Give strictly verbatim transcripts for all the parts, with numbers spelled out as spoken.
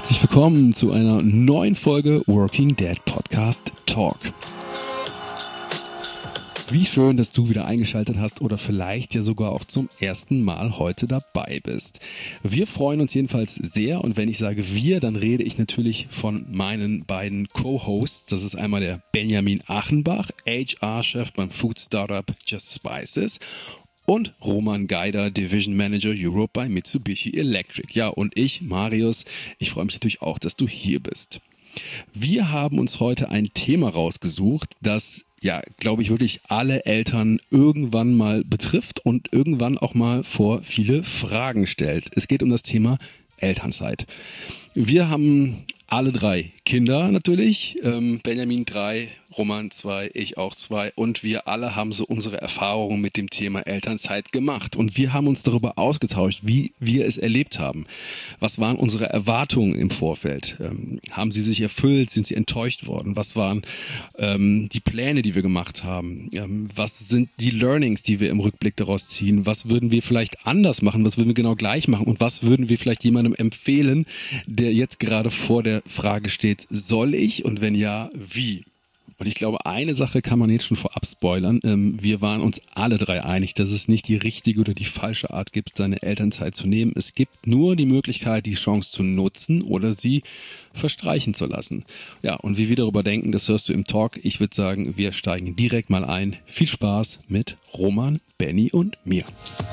Herzlich willkommen zu einer neuen Folge Working Dad Podcast Talk. Wie schön, dass du wieder eingeschaltet hast oder vielleicht ja sogar auch zum ersten Mal heute dabei bist. Wir freuen uns jedenfalls sehr und wenn ich sage wir, dann rede ich natürlich von meinen beiden Co-Hosts. Das ist einmal der Benjamin Achenbach, H R-Chef beim Food Startup Just Spices und Roman Geider, Division Manager Europe bei Mitsubishi Electric. Ja, und ich, Marius, ich freue mich natürlich auch, dass du hier bist. Wir haben uns heute ein Thema rausgesucht, das ja, glaube ich, wirklich alle Eltern irgendwann mal betrifft und irgendwann auch mal vor viele Fragen stellt. Es geht um das Thema Elternzeit. Wir haben alle drei Kinder natürlich, ähm, Benjamin drei, Roman zwei, ich auch zwei und wir alle haben so unsere Erfahrungen mit dem Thema Elternzeit gemacht und wir haben uns darüber ausgetauscht, wie wir es erlebt haben. Was waren unsere Erwartungen im Vorfeld? Ähm, haben sie sich erfüllt? Sind sie enttäuscht worden? Was waren ähm, die Pläne, die wir gemacht haben? Ähm, was sind die Learnings, die wir im Rückblick daraus ziehen? Was würden wir vielleicht anders machen? Was würden wir genau gleich machen? Und was würden wir vielleicht jemandem empfehlen, der jetzt gerade vor der Frage steht, soll ich und wenn ja, wie? Und ich glaube, eine Sache kann man jetzt schon vorab spoilern. Wir waren uns alle drei einig, dass es nicht die richtige oder die falsche Art gibt, seine Elternzeit zu nehmen. Es gibt nur die Möglichkeit, die Chance zu nutzen oder sie verstreichen zu lassen. Ja, und wie wir darüber denken, das hörst du im Talk. Ich würde sagen, wir steigen direkt mal ein. Viel Spaß mit Roman, Benny und mir.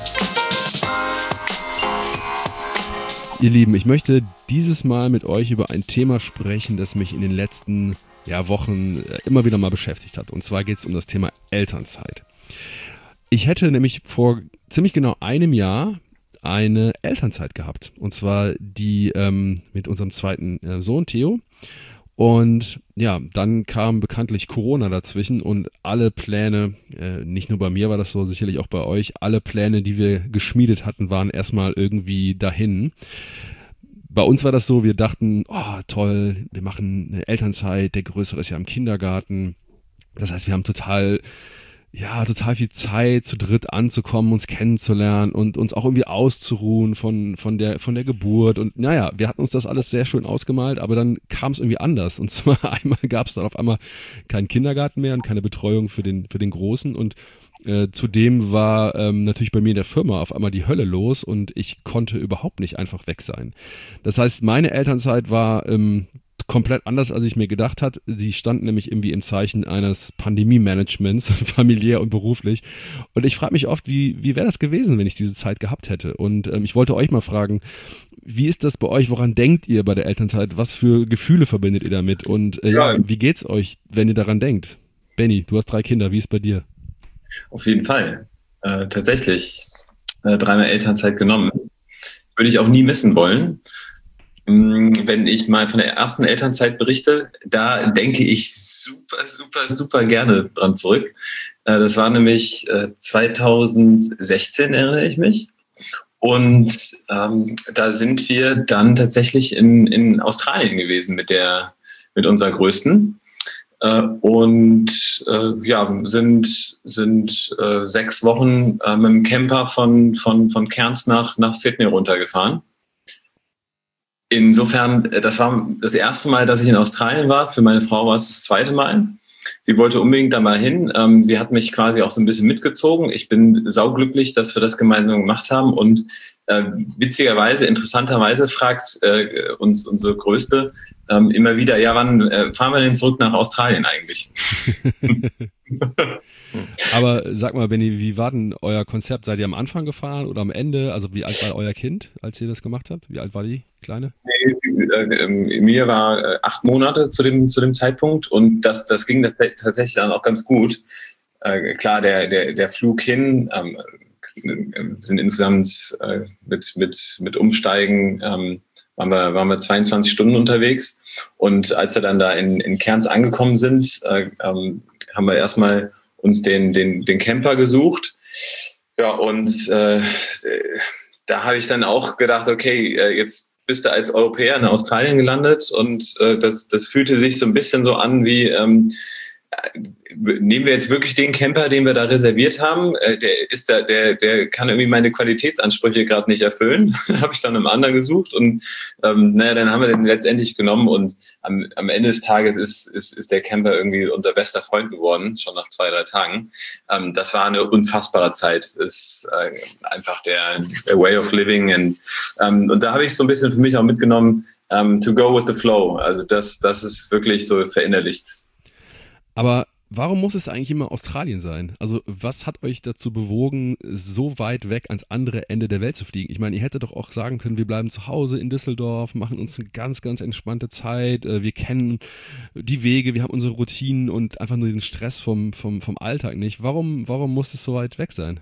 Ihr Lieben, ich möchte dieses Mal mit euch über ein Thema sprechen, das mich in den letzten ja, Wochen immer wieder mal beschäftigt hat. Und zwar geht es um das Thema Elternzeit. Ich hätte nämlich vor ziemlich genau einem Jahr eine Elternzeit gehabt. Und zwar die ähm, mit unserem zweiten äh, Sohn Theo. Und ja, dann kam bekanntlich Corona dazwischen und alle Pläne, äh, nicht nur bei mir war das so, sicherlich auch bei euch, alle Pläne, die wir geschmiedet hatten, waren erstmal irgendwie dahin. Bei uns war das so, wir dachten, oh toll, wir machen eine Elternzeit, der Größere ist ja im Kindergarten. Das heißt, wir haben total, ja, total viel Zeit, zu dritt anzukommen, uns kennenzulernen und uns auch irgendwie auszuruhen von, von der, von der Geburt. Und naja, wir hatten uns das alles sehr schön ausgemalt, aber dann kam es irgendwie anders. Und zwar einmal gab es dann auf einmal keinen Kindergarten mehr und keine Betreuung für den, für den Großen und Äh, zudem war ähm, natürlich bei mir in der Firma auf einmal die Hölle los und ich konnte überhaupt nicht einfach weg sein. Das heißt, meine Elternzeit war ähm, komplett anders, als ich mir gedacht hatte. Sie stand nämlich irgendwie im Zeichen eines Pandemie-Managements, familiär und beruflich. Und ich frage mich oft, wie, wie wäre das gewesen, wenn ich diese Zeit gehabt hätte? Und ähm, ich wollte euch mal fragen, wie ist das bei euch? Woran denkt ihr bei der Elternzeit? Was für Gefühle verbindet ihr damit? Und äh, ja, wie geht's euch, wenn ihr daran denkt? Benny, du hast drei Kinder, wie ist es bei dir? Auf jeden Fall. Äh, tatsächlich äh, dreimal Elternzeit genommen. Würde ich auch nie missen wollen. Ähm, wenn ich mal von der ersten Elternzeit berichte, da denke ich super, super, super gerne dran zurück. Äh, das war nämlich äh, zweitausendsechzehn, erinnere ich mich. Und ähm, da sind wir dann tatsächlich in, in Australien gewesen mit der, mit unserer Größten. Äh, und äh, ja, sind, sind äh, sechs Wochen äh, mit dem Camper von, von, von Cairns nach, nach Sydney runtergefahren. Insofern, das war das erste Mal, dass ich in Australien war. Für meine Frau war es das zweite Mal. Sie wollte unbedingt da mal hin. Ähm, sie hat mich quasi auch so ein bisschen mitgezogen. Ich bin sauglücklich, dass wir das gemeinsam gemacht haben. Und äh, witzigerweise, interessanterweise fragt äh, uns unsere Größte ähm, immer wieder, ja, wann äh, fahren wir denn zurück nach Australien eigentlich? Aber sag mal, Benni, wie war denn euer Konzept? Seid ihr am Anfang gefahren oder am Ende? Also wie alt war euer Kind, als ihr das gemacht habt? Wie alt war die Kleine? Nee, äh, Emilia war äh, acht Monate zu dem, zu dem Zeitpunkt und das, das ging tatsächlich dann auch ganz gut. Äh, klar, der, der, der Flug hin ähm, sind insgesamt äh, mit, mit, mit Umsteigen ähm, waren wir, waren wir zweiundzwanzig Stunden unterwegs und als wir dann da in, in Cairns angekommen sind, äh, ähm, haben wir erstmal uns den, den, den Camper gesucht. Ja, und äh, da habe ich dann auch gedacht, okay, jetzt bist du als Europäer in Australien gelandet und äh, das, das fühlte sich so ein bisschen so an wie, ähm, Nehmen wir jetzt wirklich den Camper, den wir da reserviert haben, äh, der ist da, der, der kann irgendwie meine Qualitätsansprüche gerade nicht erfüllen. Habe ich dann einen anderen gesucht und ähm, naja, dann haben wir den letztendlich genommen und am, am Ende des Tages ist, ist, ist der Camper irgendwie unser bester Freund geworden, schon nach zwei, drei Tagen. Ähm, das war eine unfassbare Zeit. Es ist äh, einfach der, der Way of Living and, ähm, und da habe ich so ein bisschen für mich auch mitgenommen, um, to go with the flow. Also das, das ist wirklich so verinnerlicht. Aber warum muss es eigentlich immer Australien sein? Also was hat euch dazu bewogen, so weit weg ans andere Ende der Welt zu fliegen? Ich meine, ihr hättet doch auch sagen können, wir bleiben zu Hause in Düsseldorf, machen uns eine ganz, ganz entspannte Zeit. Wir kennen die Wege, wir haben unsere Routinen und einfach nur den Stress vom, vom, vom Alltag nicht. Warum, warum muss es so weit weg sein?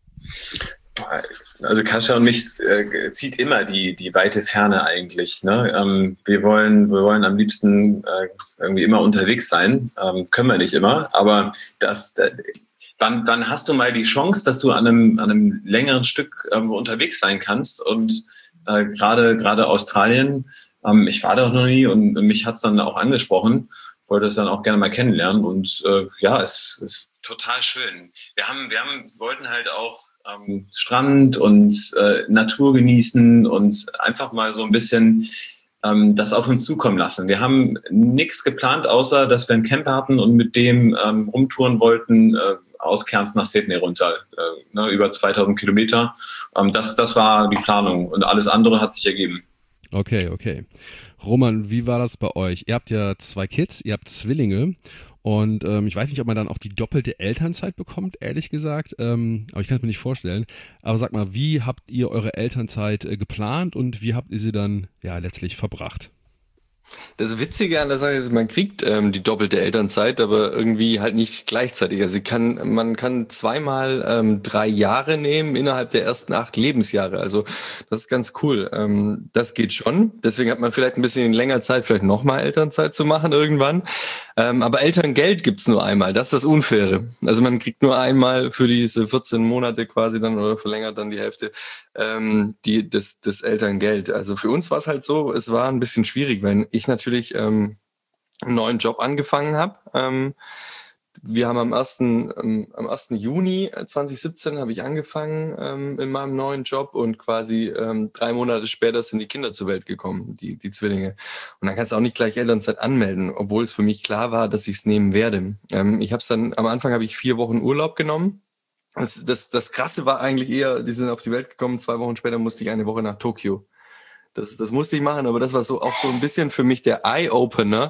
Also Kasia und mich äh, zieht immer die, die weite Ferne eigentlich. Ne? Ähm, wir wollen, wir wollen am liebsten äh, irgendwie immer unterwegs sein. Ähm, können wir nicht immer, aber das, äh, wann, wann hast du mal die Chance, dass du an einem, an einem längeren Stück irgendwo unterwegs sein kannst? Und äh, gerade gerade Australien, ähm, ich war da noch nie und mich hat es dann auch angesprochen, wollte es dann auch gerne mal kennenlernen. Und äh, ja, es ist total schön. Wir haben, wir haben, wollten halt auch am Strand und äh, Natur genießen und einfach mal so ein bisschen ähm, das auf uns zukommen lassen. Wir haben nichts geplant, außer dass wir einen Camper hatten und mit dem ähm, rumtouren wollten, äh, aus Cairns nach Sydney runter, äh, ne, über zweitausend Kilometer. Ähm, das, das war die Planung und alles andere hat sich ergeben. Okay, okay. Roman, wie war das bei euch? Ihr habt ja zwei Kids, ihr habt Zwillinge. Und ähm, ich weiß nicht, ob man dann auch die doppelte Elternzeit bekommt, ehrlich gesagt. Ähm, aber ich kann es mir nicht vorstellen. Aber sag mal, wie habt ihr eure Elternzeit äh, geplant und wie habt ihr sie dann ja letztlich verbracht? Das Witzige an der Sache ist, man kriegt ähm, die doppelte Elternzeit, aber irgendwie halt nicht gleichzeitig. Also kann, man kann zweimal ähm, drei Jahre nehmen innerhalb der ersten acht Lebensjahre. Also das ist ganz cool. Ähm, das geht schon. Deswegen hat man vielleicht ein bisschen länger Zeit, vielleicht nochmal Elternzeit zu machen irgendwann. Ähm, aber Elterngeld gibt's nur einmal. Das ist das Unfaire. Also man kriegt nur einmal für diese vierzehn Monate quasi dann oder verlängert dann die Hälfte ähm, die, das, das Elterngeld. Also für uns war es halt so, es war ein bisschen schwierig, weil ich natürlich ähm, einen neuen Job angefangen habe. Ähm, wir haben am ersten Ähm, am ersten Juni zweitausendsiebzehn habe ich angefangen ähm, in meinem neuen Job und quasi ähm, drei Monate später sind die Kinder zur Welt gekommen, die, die Zwillinge. Und dann kannst du auch nicht gleich Elternzeit anmelden, obwohl es für mich klar war, dass ich es nehmen werde. Ähm, ich habe es dann, am Anfang habe ich vier Wochen Urlaub genommen. Das, das, das Krasse war eigentlich eher, die sind auf die Welt gekommen, zwei Wochen später musste ich eine Woche nach Tokio. Das, das musste ich machen, aber das war so auch so ein bisschen für mich der Eye-Opener,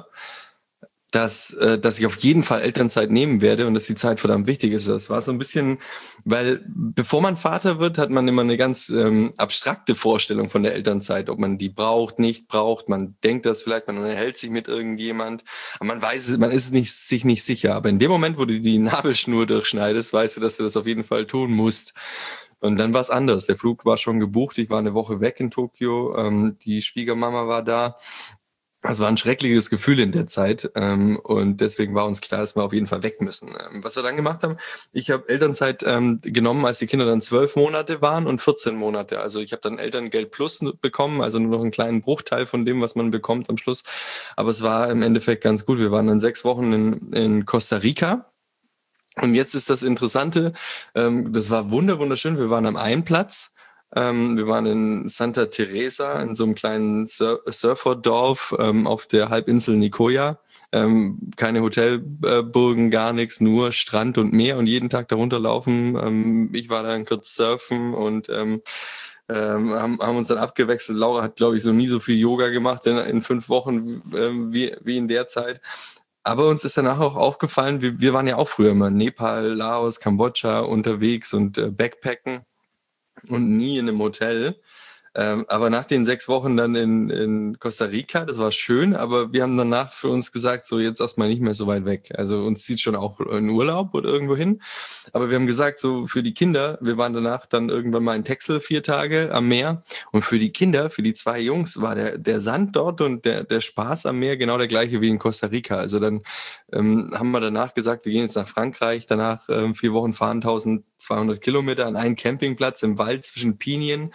dass, äh, dass ich auf jeden Fall Elternzeit nehmen werde und dass die Zeit verdammt wichtig ist. Das war so ein bisschen, weil bevor man Vater wird, hat man immer eine ganz ähm, abstrakte Vorstellung von der Elternzeit, ob man die braucht, nicht braucht. Man denkt das vielleicht, man unterhält sich mit irgendjemand, aber man weiß es, man ist nicht, sich nicht sicher. Aber in dem Moment, wo du die Nabelschnur durchschneidest, weißt du, dass du das auf jeden Fall tun musst. Und dann war es anders. Der Flug war schon gebucht. Ich war eine Woche weg in Tokio. Ähm, die Schwiegermama war da. Es war ein schreckliches Gefühl in der Zeit ähm, und deswegen war uns klar, dass wir auf jeden Fall weg müssen. Ähm, was wir dann gemacht haben, ich habe Elternzeit ähm, genommen, als die Kinder dann zwölf Monate waren und vierzehn Monate. Also ich habe dann Elterngeld Plus bekommen, also nur noch einen kleinen Bruchteil von dem, was man bekommt am Schluss. Aber es war im Endeffekt ganz gut. Wir waren dann sechs Wochen in, in Costa Rica. Und jetzt ist das Interessante, ähm, das war wunder wunderschön. Wir waren am Einplatz. Ähm, wir waren in Santa Teresa, in so einem kleinen Sur- Surferdorf ähm, auf der Halbinsel Nicoya. Ähm, keine Hotelburgen, gar nichts, nur Strand und Meer und jeden Tag darunter laufen. Ähm, ich war dann kurz surfen und ähm, ähm, haben, haben uns dann abgewechselt. Laura hat, glaube ich, so nie so viel Yoga gemacht in, in fünf Wochen ähm, wie, wie in der Zeit. Aber uns ist danach auch aufgefallen, wir, wir waren ja auch früher immer in Nepal, Laos, Kambodscha unterwegs und äh, Backpacken und nie in einem Hotel. Ähm, aber nach den sechs Wochen dann in, in Costa Rica, das war schön, aber wir haben danach für uns gesagt, so jetzt erstmal nicht mehr so weit weg. Also uns zieht schon auch in Urlaub oder irgendwo hin. Aber wir haben gesagt, so für die Kinder, wir waren danach dann irgendwann mal in Texel vier Tage am Meer. Und für die Kinder, für die zwei Jungs, war der, der Sand dort und der, der Spaß am Meer genau der gleiche wie in Costa Rica. Also dann ähm, haben wir danach gesagt, wir gehen jetzt nach Frankreich, danach ähm, vier Wochen fahren, eintausendzweihundert Kilometer an einen Campingplatz im Wald zwischen Pinien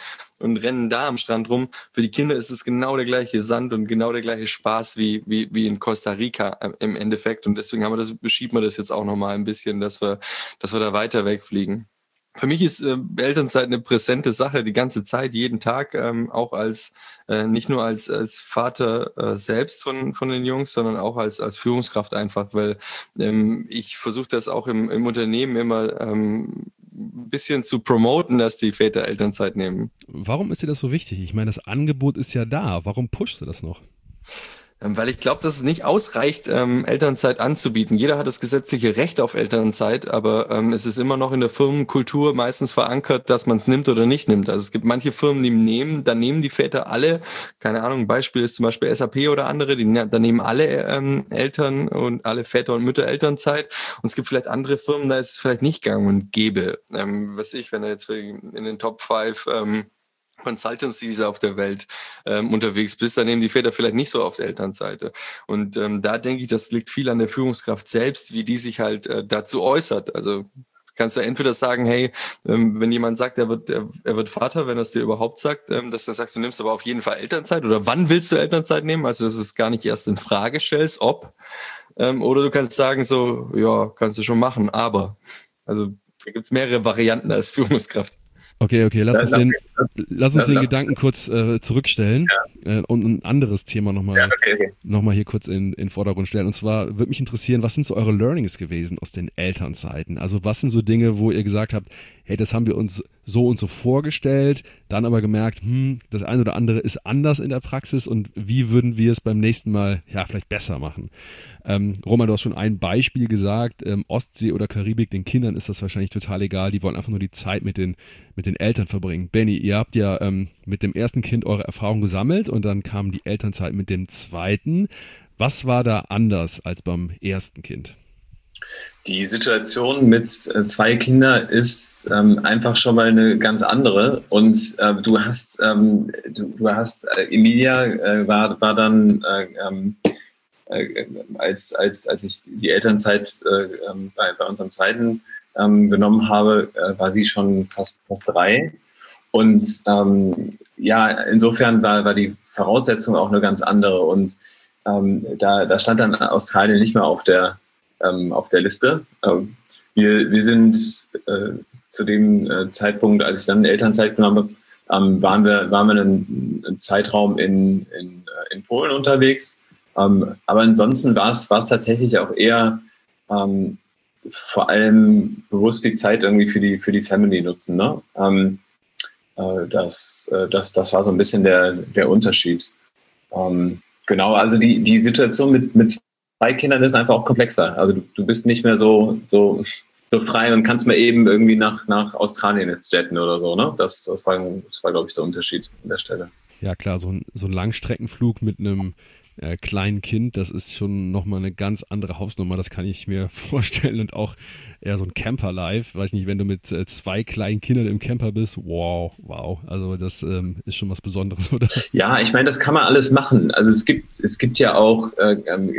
und rennen da am Strand rum. Für die Kinder ist es genau der gleiche Sand und genau der gleiche Spaß wie, wie, wie in Costa Rica im Endeffekt. Und deswegen haben wir das, beschieben wir das jetzt auch nochmal ein bisschen, dass wir, dass wir da weiter wegfliegen. Für mich ist äh, Elternzeit eine präsente Sache, die ganze Zeit, jeden Tag, ähm, auch als, äh, nicht nur als, als Vater äh, selbst von, von den Jungs, sondern auch als, als Führungskraft einfach, weil ähm, ich versuche das auch im, im Unternehmen immer ähm, ein bisschen zu promoten, dass die Väter Elternzeit nehmen. Warum ist dir das so wichtig? Ich meine, das Angebot ist ja da. Warum pushst du das noch? Weil ich glaube, dass es nicht ausreicht, ähm, Elternzeit anzubieten. Jeder hat das gesetzliche Recht auf Elternzeit, aber ähm, es ist immer noch in der Firmenkultur meistens verankert, dass man es nimmt oder nicht nimmt. Also es gibt manche Firmen, die nehmen, da nehmen die Väter alle, keine Ahnung, ein Beispiel ist zum Beispiel S A P oder andere, die da nehmen alle ähm, Eltern und alle Väter und Mütter Elternzeit. Und es gibt vielleicht andere Firmen, da ist es vielleicht nicht gang und gäbe. Ähm, was ich, wenn er jetzt in den Top fünf ähm, Consultancies auf der Welt ähm, unterwegs bist, dann nehmen die Väter vielleicht nicht so auf der Elternseite. Und ähm, da denke ich, das liegt viel an der Führungskraft selbst, wie die sich halt äh, dazu äußert. Also kannst du entweder sagen, hey, ähm, wenn jemand sagt, er wird, er, er wird Vater, wenn er es dir überhaupt sagt, ähm, dass du sagst, du nimmst aber auf jeden Fall Elternzeit oder wann willst du Elternzeit nehmen? Also dass du es gar nicht erst in Frage stellst, ob. Ähm, oder du kannst sagen so, ja, kannst du schon machen, aber. Also da gibt es mehrere Varianten als Führungskraft. Okay, okay, lass uns den, lass uns den lass, Gedanken kurz äh, zurückstellen ja. äh, und ein anderes Thema nochmal ja, okay, okay. noch mal hier kurz in den Vordergrund stellen. Und zwar würde mich interessieren, was sind so eure Learnings gewesen aus den Elternzeiten? Also was sind so Dinge, wo ihr gesagt habt, hey, das haben wir uns so und so vorgestellt, dann aber gemerkt, hm, das eine oder andere ist anders in der Praxis und wie würden wir es beim nächsten Mal ja vielleicht besser machen? Ähm, Roman, du hast schon ein Beispiel gesagt, ähm, Ostsee oder Karibik, den Kindern ist das wahrscheinlich total egal, die wollen einfach nur die Zeit mit den, mit den Eltern verbringen. Benni, ihr habt ja ähm, mit dem ersten Kind eure Erfahrung gesammelt und dann kam die Elternzeit mit dem zweiten. Was war da anders als beim ersten Kind? Die Situation mit äh, zwei Kindern ist ähm, einfach schon mal eine ganz andere. Und äh, du hast, ähm, du, du hast, äh, Emilia äh, war, war dann, äh, ähm, äh, als, als, als ich die Elternzeit äh, bei, bei unserem zweiten ähm, genommen habe, äh, war sie schon fast, fast drei. Und ähm, ja, insofern war, war die Voraussetzung auch eine ganz andere. Und ähm, da, da stand dann Australien nicht mehr auf der auf der Liste. Wir, wir sind äh, zu dem äh, Zeitpunkt, als ich dann Elternzeit genommen habe, ähm, waren wir, waren wir einen, einen Zeitraum in, in, in Polen unterwegs. Ähm, aber ansonsten war es, war es tatsächlich auch eher ähm, vor allem bewusst die Zeit irgendwie für die, für die Family nutzen. Ne? Ähm, äh, das, äh, das, das war so ein bisschen der, der Unterschied. Ähm, genau, also die, die Situation mit, mit bei Kindern ist einfach auch komplexer. Also du, du bist nicht mehr so, so, so frei und kannst mal eben irgendwie nach, nach Australien jetzt jetten oder so, ne? Das, das war, das war glaube ich, der Unterschied an der Stelle. Ja klar, so ein, so ein Langstreckenflug mit einem äh, kleinen Kind, das ist schon nochmal eine ganz andere Hausnummer, das kann ich mir vorstellen. Und auch eher so ein Camper-Life, weiß nicht, wenn du mit äh, zwei kleinen Kindern im Camper bist, wow, wow, also das ähm, ist schon was Besonderes, oder? Ja, ich meine, das kann man alles machen. Also es gibt, es gibt ja auch äh,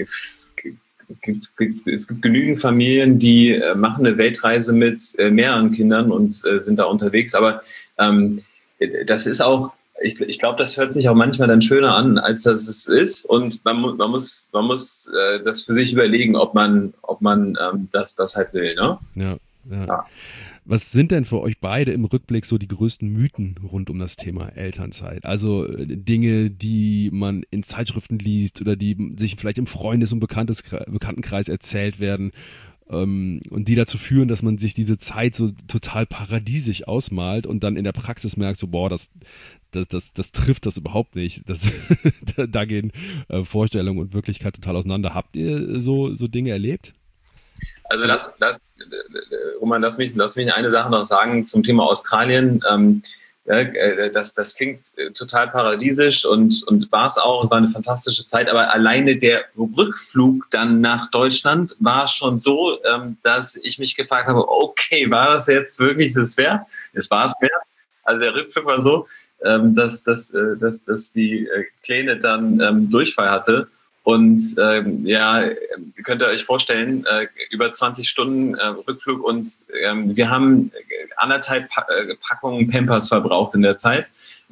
es gibt genügend Familien, die äh, machen eine Weltreise mit äh, mehreren Kindern und äh, sind da unterwegs. Aber ähm, das ist auch, ich, ich glaube, das hört sich auch manchmal dann schöner an, als das es ist. Und man, man muss, man muss äh, das für sich überlegen, ob man, ob man ähm, das, das halt will. Ne? Ja, ja. ja. Was sind denn für euch beide im Rückblick so die größten Mythen rund um das Thema Elternzeit? Also Dinge, die man in Zeitschriften liest oder die sich vielleicht im Freundes- und Bekanntes, Bekanntenkreis erzählt werden ähm, und die dazu führen, dass man sich diese Zeit so total paradiesisch ausmalt und dann in der Praxis merkt, so boah, das, das, das, das trifft das überhaupt nicht. Das, da gehen äh, Vorstellung und Wirklichkeit total auseinander. Habt ihr so, so Dinge erlebt? Also lass, lass, Roman, lass mich, lass mich eine Sache noch sagen zum Thema Australien. Ähm, ja, das, das klingt total paradiesisch und, und war es auch. Es war eine fantastische Zeit, aber alleine der Rückflug dann nach Deutschland war schon so, ähm, dass ich mich gefragt habe, okay, war das jetzt wirklich das wert? Es war es wert. Also der Rückflug war so, ähm, dass, dass, äh, dass, dass die äh, Kleine dann ähm, Durchfall hatte. Und ähm, ja, könnt ihr euch vorstellen, äh, über zwanzig Stunden äh, Rückflug und ähm, wir haben anderthalb pa- äh, Packungen Pampers verbraucht in der Zeit.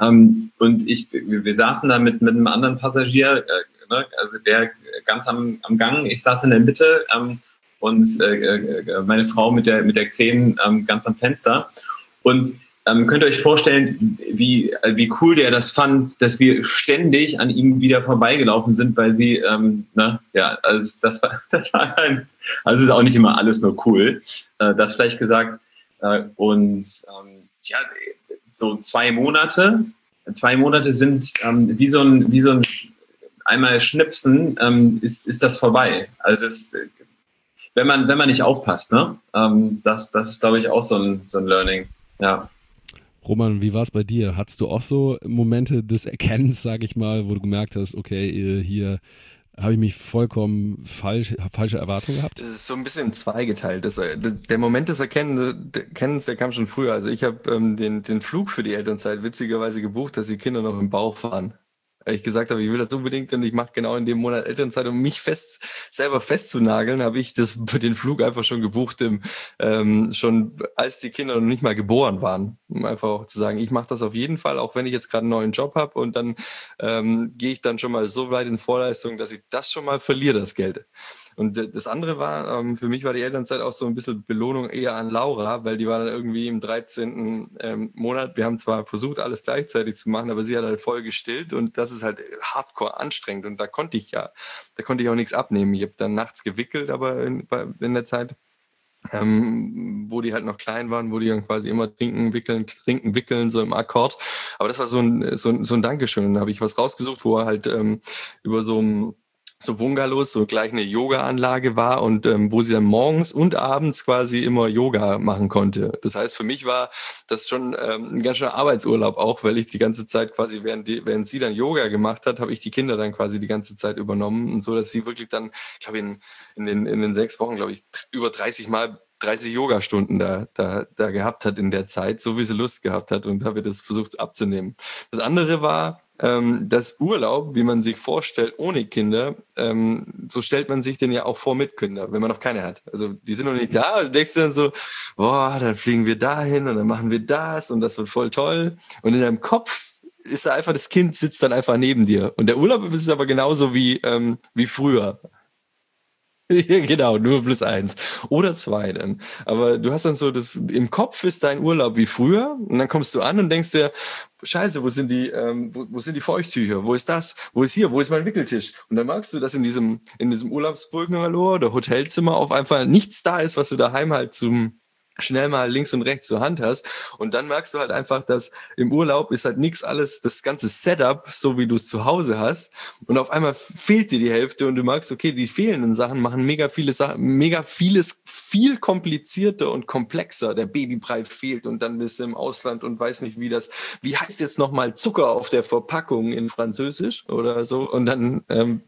Ähm, und ich, wir, wir saßen da mit, mit einem anderen Passagier, äh, ne, also der ganz am, am Gang, ich saß in der Mitte ähm, und äh, äh, meine Frau mit der, mit der Kleinen ähm, ganz am Fenster. Und ähm, könnt ihr euch vorstellen, wie, wie cool der das fand, dass wir ständig an ihm wieder vorbeigelaufen sind, weil sie, ähm, ne, ja, also das war, das war ein, also ist auch nicht immer alles nur cool, äh, das vielleicht gesagt. Äh, und ähm, ja, so zwei Monate, zwei Monate sind ähm, wie so ein, wie so ein einmal schnipsen, ähm, ist, ist das vorbei. Also das, wenn man, wenn man nicht aufpasst, ne, ähm, das, das ist, glaube ich, auch so ein, so ein Learning, ja. Roman, wie war es bei dir? Hattest du auch so Momente des Erkennens, sage ich mal, wo du gemerkt hast, okay, hier habe ich mich vollkommen falsch, falsche Erwartungen gehabt? Das ist so ein bisschen zweigeteilt. Das, der Moment des Erkennens, der kam schon früher. Also ich habe ähm, den, den Flug für die Elternzeit witzigerweise gebucht, dass die Kinder noch im Bauch waren. Weil ich gesagt habe, ich will das unbedingt und ich mache genau in dem Monat Elternzeit, um mich fest selber festzunageln, habe ich das, den Flug einfach schon gebucht, im, ähm, schon als die Kinder noch nicht mal geboren waren. Um einfach auch zu sagen, ich mache das auf jeden Fall, auch wenn ich jetzt gerade einen neuen Job habe und dann ähm, gehe ich dann schon mal so weit in Vorleistung, dass ich das schon mal verliere, das Geld. Und das andere war, ähm, für mich war die Elternzeit auch so ein bisschen Belohnung eher an Laura, weil die war dann irgendwie im dreizehnten Ähm, Monat. Wir haben zwar versucht, alles gleichzeitig zu machen, aber sie hat halt voll gestillt und das ist halt hardcore anstrengend und da konnte ich ja, da konnte ich auch nichts abnehmen. Ich habe dann nachts gewickelt, aber in, in der Zeit, ähm, wo die halt noch klein waren, wo die dann quasi immer trinken, wickeln, trinken, wickeln, so im Akkord. Aber das war so ein, so ein, so ein Dankeschön. Da habe ich was rausgesucht, wo er halt ähm, über so ein so Bungalows, so gleich eine Yoga-Anlage war und ähm, wo sie dann morgens und abends quasi immer Yoga machen konnte. Das heißt, für mich war das schon ähm, ein ganz schöner Arbeitsurlaub auch, weil ich die ganze Zeit quasi, während, die, während sie dann Yoga gemacht hat, habe ich die Kinder dann quasi die ganze Zeit übernommen und so, dass sie wirklich dann, ich glaube in, in, den, in den sechs Wochen, glaube ich, über dreißig Mal dreißig Yogastunden da, da, da gehabt hat in der Zeit, so wie sie Lust gehabt hat und habe das versucht abzunehmen. Das andere war, ähm, das Urlaub, wie man sich vorstellt, ohne Kinder, ähm, so stellt man sich den ja auch vor mit Kindern, wenn man noch keine hat. Also die sind noch nicht da, also denkst du dann so, boah, dann fliegen wir dahin und dann machen wir das und das wird voll toll. Und in deinem Kopf ist da einfach, das Kind sitzt dann einfach neben dir. Und der Urlaub ist aber genauso wie, ähm, wie früher. Genau, nur plus eins. Oder zwei dann. Aber du hast dann so das, im Kopf ist dein Urlaub wie früher und dann kommst du an und denkst dir, Scheiße, wo sind die, ähm, wo, wo sind die Feuchttücher? Wo ist das? Wo ist hier? Wo ist mein Wickeltisch? Und dann merkst du, dass in diesem, in diesem Urlaubsbungalow oder Hotelzimmer auf einfach nichts da ist, was du daheim halt zum schnell mal links und rechts zur Hand hast und dann merkst du halt einfach, dass im Urlaub ist halt nichts alles, das ganze Setup, so wie du es zu Hause hast und auf einmal fehlt dir die Hälfte und du merkst, okay, die fehlenden Sachen machen mega viele Sachen, mega vieles viel komplizierter und komplexer. Der Babybrei fehlt und dann bist du im Ausland und weiß nicht, wie das, wie heißt jetzt nochmal Zucker auf der Verpackung in Französisch oder so und dann ähm,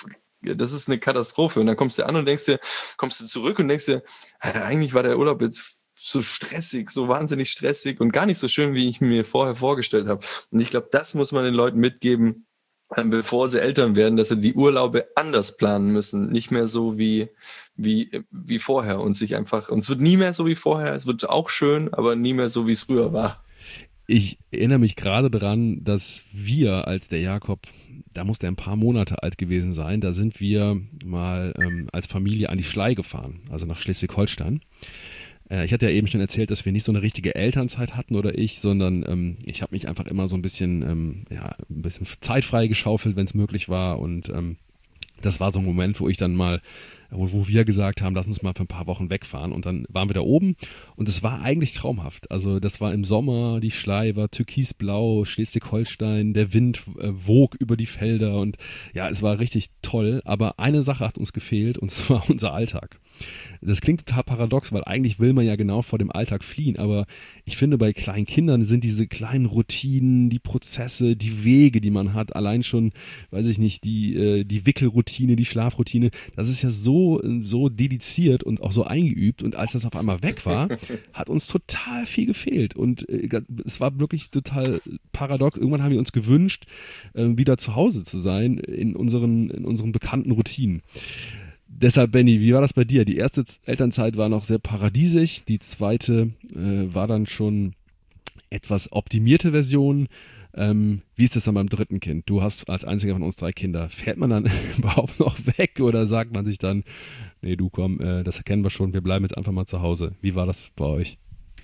das ist eine Katastrophe und dann kommst du an und denkst dir, kommst du zurück und denkst dir, eigentlich war der Urlaub jetzt so stressig, so wahnsinnig stressig und gar nicht so schön, wie ich mir vorher vorgestellt habe. Und ich glaube, das muss man den Leuten mitgeben, bevor sie Eltern werden, dass sie die Urlaube anders planen müssen, nicht mehr so wie, wie, wie vorher und sich einfach, und es wird nie mehr so wie vorher, es wird auch schön, aber nie mehr so, wie es früher war. Ich erinnere mich gerade daran, dass wir, als der Jakob, da muss der ein paar Monate alt gewesen sein, da sind wir mal ähm, als Familie an die Schlei gefahren, also nach Schleswig-Holstein. Äh, ich hatte ja eben schon erzählt, dass wir nicht so eine richtige Elternzeit hatten oder ich, sondern ähm, ich habe mich einfach immer so ein bisschen, ähm, ja, ein bisschen Zeit frei geschaufelt, wenn es möglich war und ähm, das war so ein Moment, wo ich dann mal, wo, wo wir gesagt haben, lass uns mal für ein paar Wochen wegfahren und dann waren wir da oben und es war eigentlich traumhaft. Also das war im Sommer, die Schlei war türkisblau, Schleswig-Holstein, der Wind äh, wog über die Felder und ja, es war richtig toll, aber eine Sache hat uns gefehlt und zwar unser Alltag. Das klingt total paradox, weil eigentlich will man ja genau vor dem Alltag fliehen, aber ich finde, bei kleinen Kindern sind diese kleinen Routinen, die Prozesse, die Wege, die man hat, allein schon, weiß ich nicht, die, äh, die Wickelroutine, die Schlafroutine, das ist ja so, so dediziert und auch so eingeübt und als das auf einmal weg war, hat uns total viel gefehlt und äh, es war wirklich total paradox. Irgendwann haben wir uns gewünscht, äh, wieder zu Hause zu sein in unseren, in unseren bekannten Routinen. Deshalb, Benni, wie war das bei dir? Die erste Elternzeit war noch sehr paradiesisch, die zweite äh, war dann schon etwas optimierte Version. Ähm, wie ist das dann beim dritten Kind? Du hast als einziger von uns drei Kinder. Fährt man dann überhaupt noch weg oder sagt man sich dann, nee, du komm, äh, das erkennen wir schon, wir bleiben jetzt einfach mal zu Hause. Wie war das bei euch?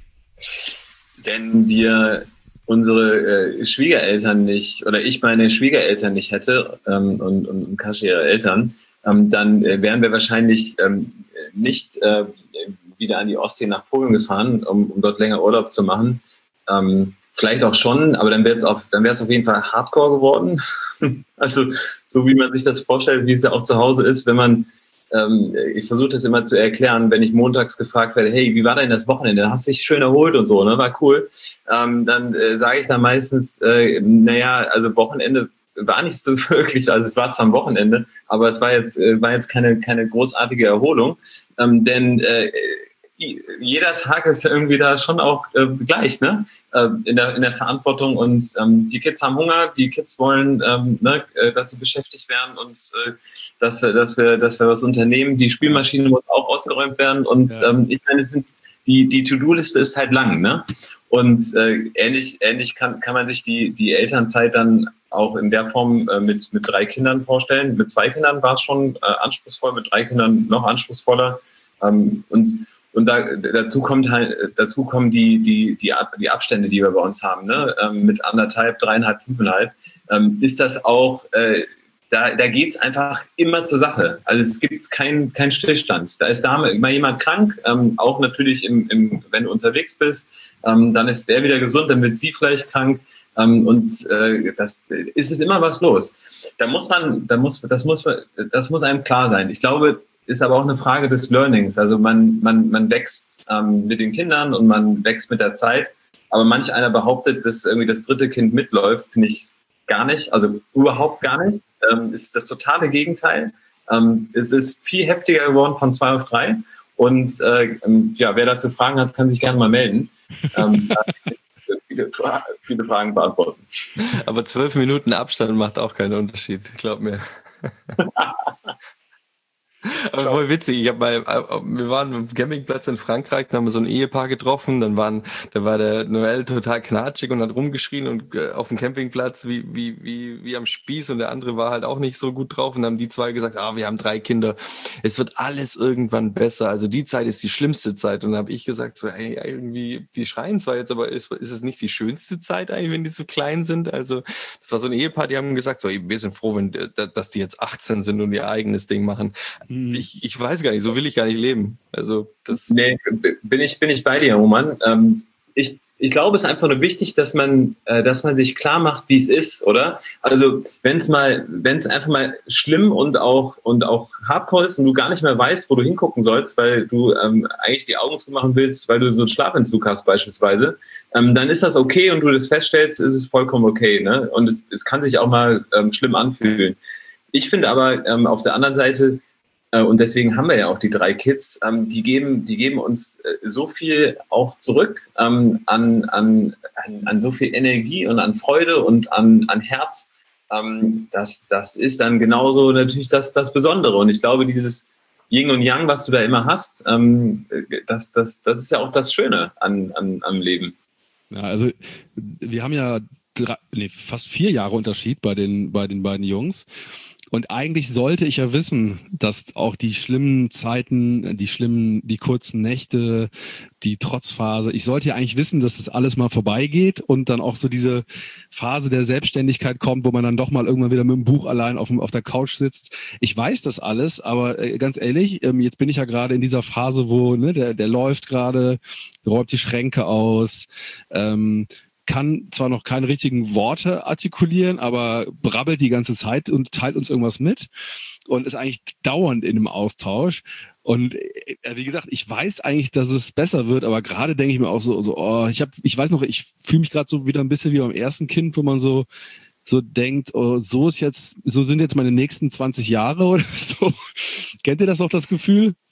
Wenn wir unsere äh, Schwiegereltern nicht, oder ich meine Schwiegereltern nicht hätte ähm, und, und Kashi ihre Eltern, ähm, dann äh, wären wir wahrscheinlich ähm, nicht äh, wieder an die Ostsee nach Polen gefahren, um, um dort länger Urlaub zu machen. Ähm, vielleicht auch schon, aber dann wäre es auf, dann wäre es auf jeden Fall Hardcore geworden. Also so wie man sich das vorstellt, wie es ja auch zu Hause ist, wenn man, ähm, ich versuche das immer zu erklären, wenn ich montags gefragt werde, hey, wie war denn das Wochenende? Hast dich schön erholt und so, ne? War cool. Ähm, dann äh, sage ich dann meistens, äh, naja, also Wochenende war nicht so wirklich, also es war zwar am Wochenende, aber es war jetzt, äh, war jetzt keine, keine großartige Erholung, ähm, denn äh, jeder Tag ist irgendwie da schon auch äh, gleich, ne? Äh, in der, in der Verantwortung und ähm, die Kids haben Hunger, die Kids wollen, ähm, ne, äh, dass sie beschäftigt werden und äh, dass wir, dass wir, dass wir was unternehmen. Die Spülmaschine muss auch ausgeräumt werden und ja. ähm, ich meine, es sind, die, die To-Do-Liste ist halt lang, ne? Und äh, ähnlich, ähnlich kann, kann man sich die, die Elternzeit dann auch in der Form äh, mit, mit drei Kindern vorstellen. Mit zwei Kindern war es schon äh, anspruchsvoll, mit drei Kindern noch anspruchsvoller. Ähm, und Und da, dazu kommt halt, dazu kommen die, die, die, die Abstände, die wir bei uns haben, ne? Ähm, mit anderthalb, dreieinhalb, fünfeinhalb, ähm, ist das auch, äh, da, da geht's einfach immer zur Sache. Also es gibt keinen kein Stillstand. Da ist da mal jemand krank, ähm, auch natürlich im, im, wenn du unterwegs bist, ähm, dann ist der wieder gesund, dann wird sie vielleicht krank. Ähm, und äh, das ist es immer was los. Da muss man, da muss, das muss, das muss einem klar sein. Ich glaube, ist aber auch eine Frage des Learnings. Also man, man, man wächst ähm, mit den Kindern und man wächst mit der Zeit. Aber manch einer behauptet, dass irgendwie das dritte Kind mitläuft, finde ich gar nicht. Also überhaupt gar nicht. Ähm, ist das totale Gegenteil. Ähm, es ist viel heftiger geworden von zwei auf drei. Und äh, ja, wer dazu Fragen hat, kann sich gerne mal melden. Ähm, viele, viele Fragen beantworten. Aber zwölf Minuten Abstand macht auch keinen Unterschied, glaub mir. Aber voll witzig. Ich hab mal, wir waren am Campingplatz in Frankreich, da haben wir so ein Ehepaar getroffen, dann waren, da war der Noel total knatschig und hat rumgeschrien und äh, auf dem Campingplatz wie, wie, wie, wie am Spieß und der andere war halt auch nicht so gut drauf und dann haben die zwei gesagt, ah, wir haben drei Kinder. Es wird alles irgendwann besser. Also die Zeit ist die schlimmste Zeit. Und dann habe ich gesagt, so, ey, irgendwie, die schreien zwar jetzt, aber ist, ist es nicht die schönste Zeit eigentlich, wenn die so klein sind? Also, das war so ein Ehepaar, die haben gesagt, so, ey, wir sind froh, wenn, dass die jetzt achtzehn sind und ihr eigenes Ding machen. Ich, ich weiß gar nicht, so will ich gar nicht leben. Also das nee, bin ich, bin ich bei dir, Roman. Ähm, ich, ich glaube, es ist einfach nur wichtig, dass man, äh, dass man sich klar macht, wie es ist, oder? Also wenn es mal, wenn es einfach mal schlimm und auch und auch hardcore ist und du gar nicht mehr weißt, wo du hingucken sollst, weil du ähm, eigentlich die Augen zumachen willst, weil du so einen Schlafentzug hast beispielsweise, ähm, dann ist das okay und du das feststellst, ist es vollkommen okay, ne? Und es, es kann sich auch mal ähm, schlimm anfühlen. Ich finde aber ähm, auf der anderen Seite, und deswegen haben wir ja auch die drei Kids, ähm, die geben, die geben uns äh, so viel auch zurück ähm, an, an, an, an so viel Energie und an Freude und an, an Herz. Ähm, das, das ist dann genauso natürlich das, das Besondere. Und ich glaube, dieses Yin und Yang, was du da immer hast, ähm, das, das, das ist ja auch das Schöne an, an, am Leben. Ja, also wir haben ja drei, nee, fast vier Jahre Unterschied bei den, bei den beiden Jungs. Und eigentlich sollte ich ja wissen, dass auch die schlimmen Zeiten, die schlimmen, die kurzen Nächte, die Trotzphase, ich sollte ja eigentlich wissen, dass das alles mal vorbeigeht und dann auch so diese Phase der Selbstständigkeit kommt, wo man dann doch mal irgendwann wieder mit dem Buch allein auf, dem, auf der Couch sitzt. Ich weiß das alles, aber äh, ganz ehrlich, ähm, jetzt bin ich ja gerade in dieser Phase, wo ne, der, der läuft gerade, räumt die Schränke aus, ähm, kann zwar noch keine richtigen Worte artikulieren, aber brabbelt die ganze Zeit und teilt uns irgendwas mit und ist eigentlich dauernd in einem Austausch. Und äh, wie gesagt, ich weiß eigentlich, dass es besser wird, aber gerade denke ich mir auch so, so oh, ich habe, ich weiß noch, ich fühle mich gerade so wieder ein bisschen wie beim ersten Kind, wo man so so denkt, oh, so ist jetzt, so sind jetzt meine nächsten zwanzig Jahre oder so. Kennt ihr das auch, das Gefühl?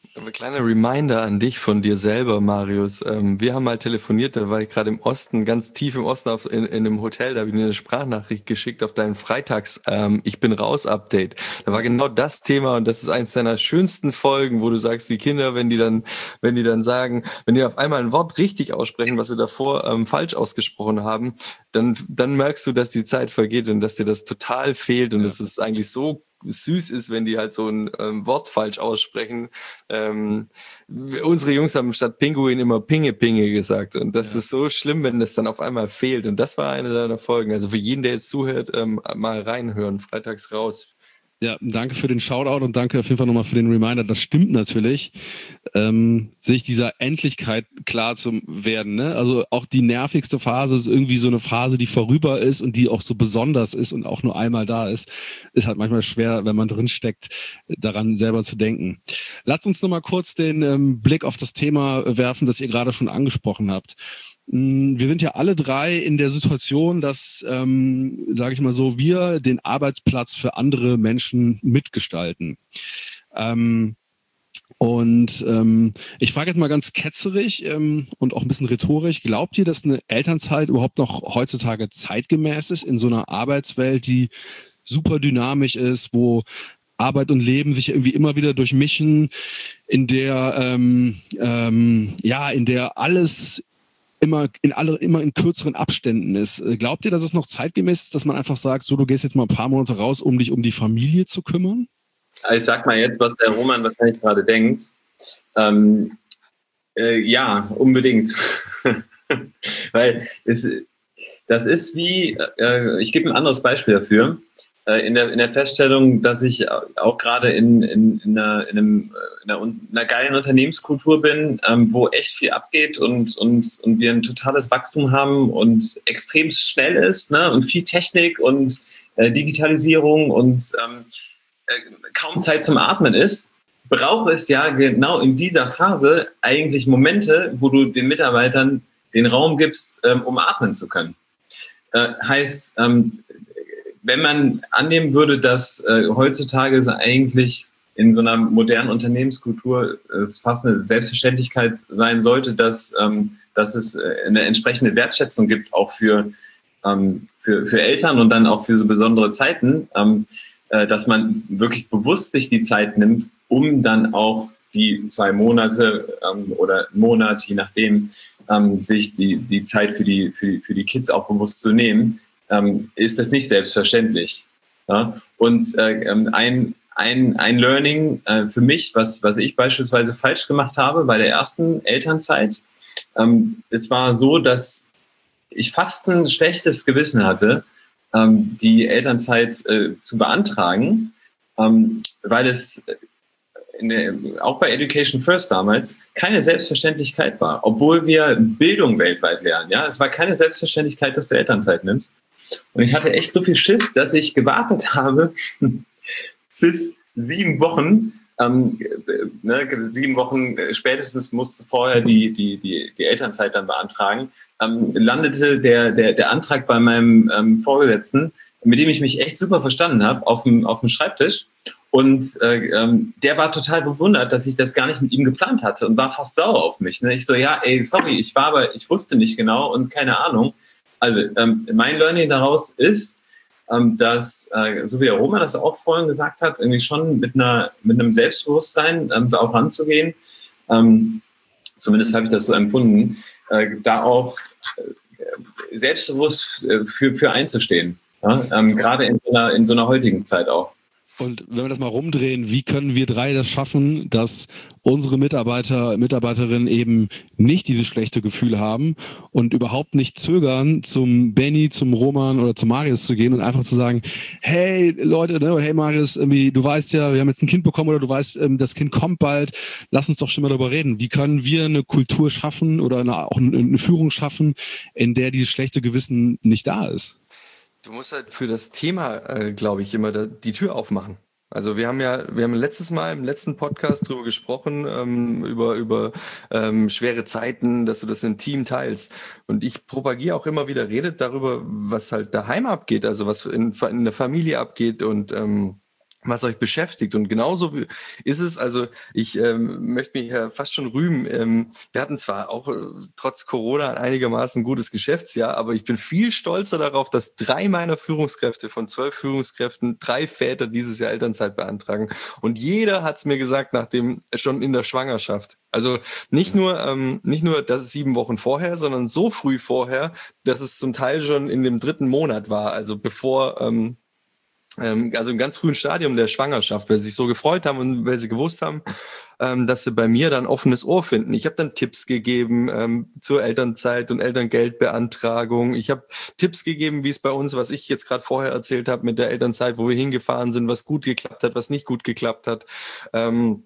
Aber kleiner Reminder an dich von dir selber, Marius. Ähm, wir haben mal telefoniert, da war ich gerade im Osten, ganz tief im Osten auf, in, in einem Hotel, da habe ich dir eine Sprachnachricht geschickt auf deinen Freitags ähm, Ich bin raus Update. Da war genau das Thema und das ist eins deiner schönsten Folgen, wo du sagst, die Kinder, wenn die dann, wenn die dann sagen, wenn die auf einmal ein Wort richtig aussprechen, was sie davor ähm, falsch ausgesprochen haben, dann, dann merkst du, dass die Zeit vergeht und dass dir das total fehlt und es ja. ist eigentlich so süß ist, wenn die halt so ein ähm, Wort falsch aussprechen. Ähm, unsere Jungs haben statt Pinguin immer Pinge Pinge gesagt und das ja. ist so schlimm, wenn das dann auf einmal fehlt und das war eine deiner Folgen. Also für jeden, der jetzt zuhört, ähm, mal reinhören, freitags raus. Ja, danke für den Shoutout und danke auf jeden Fall nochmal für den Reminder. Das stimmt natürlich, ähm, sich dieser Endlichkeit klar zu werden. Ne? Also auch die nervigste Phase ist irgendwie so eine Phase, die vorüber ist und die auch so besonders ist und auch nur einmal da ist. Ist halt manchmal schwer, wenn man drin steckt, daran selber zu denken. Lasst uns nochmal kurz den ähm, Blick auf das Thema werfen, das ihr gerade schon angesprochen habt. Wir sind ja alle drei in der Situation, dass, ähm, sage ich mal so, wir den Arbeitsplatz für andere Menschen mitgestalten. Ähm, und ähm, ich frage jetzt mal ganz ketzerig ähm, und auch ein bisschen rhetorisch, glaubt ihr, dass eine Elternzeit überhaupt noch heutzutage zeitgemäß ist in so einer Arbeitswelt, die super dynamisch ist, wo Arbeit und Leben sich irgendwie immer wieder durchmischen, in der ähm, ähm, ja, in der alles immer in alle immer in kürzeren Abständen ist. Glaubt ihr, dass es noch zeitgemäß ist, dass man einfach sagt, so, du gehst jetzt mal ein paar Monate raus, um dich um die Familie zu kümmern? Ich sag mal jetzt, was der Roman wahrscheinlich gerade denkt. Ähm, äh, ja, unbedingt. Weil es, das ist wie, äh, ich gebe ein anderes Beispiel dafür. In der, in der Feststellung, dass ich auch gerade in, in, in, einer, in, einem, in, einer, in einer geilen Unternehmenskultur bin, ähm, wo echt viel abgeht und, und, und wir ein totales Wachstum haben und extrem schnell ist, ne? Und viel Technik und äh, Digitalisierung und ähm, äh, kaum Zeit zum Atmen ist, braucht es ja genau in dieser Phase eigentlich Momente, wo du den Mitarbeitern den Raum gibst, ähm, um atmen zu können. Äh, heißt, ähm, wenn man annehmen würde, dass äh, heutzutage es eigentlich in so einer modernen Unternehmenskultur es fast eine Selbstverständlichkeit sein sollte, dass, ähm, dass es eine entsprechende Wertschätzung gibt, auch für, ähm, für, für Eltern und dann auch für so besondere Zeiten, ähm, äh, dass man wirklich bewusst sich die Zeit nimmt, um dann auch die zwei Monate ähm, oder einen Monat, je nachdem, ähm, sich die, die Zeit für die, für, die, für die Kids auch bewusst zu nehmen, Ähm, ist das nicht selbstverständlich. Ja? Und äh, ein, ein, ein Learning äh, für mich, was, was ich beispielsweise falsch gemacht habe bei der ersten Elternzeit, ähm, es war so, dass ich fast ein schlechtes Gewissen hatte, ähm, die Elternzeit äh, zu beantragen, ähm, weil es in der, auch bei Education First damals keine Selbstverständlichkeit war, obwohl wir Bildung weltweit lernen. Ja? Es war keine Selbstverständlichkeit, dass du Elternzeit nimmst. Und ich hatte echt so viel Schiss, dass ich gewartet habe bis sieben Wochen. Ähm, ne, sieben Wochen spätestens musste vorher die, die, die, die Elternzeit dann beantragen. Ähm, landete der, der, der Antrag bei meinem ähm, Vorgesetzten, mit dem ich mich echt super verstanden habe, auf dem, auf dem Schreibtisch. Und äh, ähm, der war total bewundert, dass ich das gar nicht mit ihm geplant hatte und war fast sauer auf mich. Ne? Ich so, ja, ey, sorry, ich war aber, ich wusste nicht genau und keine Ahnung. Also ähm, mein Learning daraus ist, ähm, dass, äh, so wie der Roman das auch vorhin gesagt hat, irgendwie schon mit einer mit einem Selbstbewusstsein ähm, da auch ranzugehen. Ähm, zumindest habe ich das so empfunden, äh, da auch äh, selbstbewusst äh, für für einzustehen. Ja? Ähm, gerade in so einer in so einer heutigen Zeit auch. Und wenn wir das mal rumdrehen, wie können wir drei das schaffen, dass unsere Mitarbeiter, Mitarbeiterinnen eben nicht dieses schlechte Gefühl haben und überhaupt nicht zögern, zum Benny, zum Roman oder zum Marius zu gehen und einfach zu sagen, hey Leute, ne, hey Marius, irgendwie, du weißt ja, wir haben jetzt ein Kind bekommen oder du weißt, das Kind kommt bald, lass uns doch schon mal darüber reden. Wie können wir eine Kultur schaffen oder eine, auch eine Führung schaffen, in der dieses schlechte Gewissen nicht da ist? Du musst halt für das Thema, äh, glaube ich, immer da, die Tür aufmachen. Also wir haben ja, wir haben letztes Mal im letzten Podcast drüber gesprochen, ähm, über, über ähm, schwere Zeiten, dass du das im Team teilst. Und ich propagiere auch immer wieder, redet darüber, was halt daheim abgeht, also was in, in der Familie abgeht und ähm, was euch beschäftigt. Und genauso ist es, also ich ähm, möchte mich ja fast schon rühmen. Ähm, wir hatten zwar auch äh, trotz Corona ein einigermaßen gutes Geschäftsjahr, aber ich bin viel stolzer darauf, dass drei meiner Führungskräfte von zwölf Führungskräften, drei Väter dieses Jahr Elternzeit beantragen. Und jeder hat es mir gesagt, nachdem schon in der Schwangerschaft. Also nicht nur, ähm, nicht nur das sieben Wochen vorher, sondern so früh vorher, dass es zum Teil schon in dem dritten Monat war, also bevor... Ähm, also im ganz frühen Stadium der Schwangerschaft, weil sie sich so gefreut haben und weil sie gewusst haben, dass sie bei mir dann offenes Ohr finden. Ich habe dann Tipps gegeben ähm, zur Elternzeit und Elterngeldbeantragung. Ich habe Tipps gegeben, wie es bei uns, was ich jetzt gerade vorher erzählt habe mit der Elternzeit, wo wir hingefahren sind, was gut geklappt hat, was nicht gut geklappt hat. Ähm,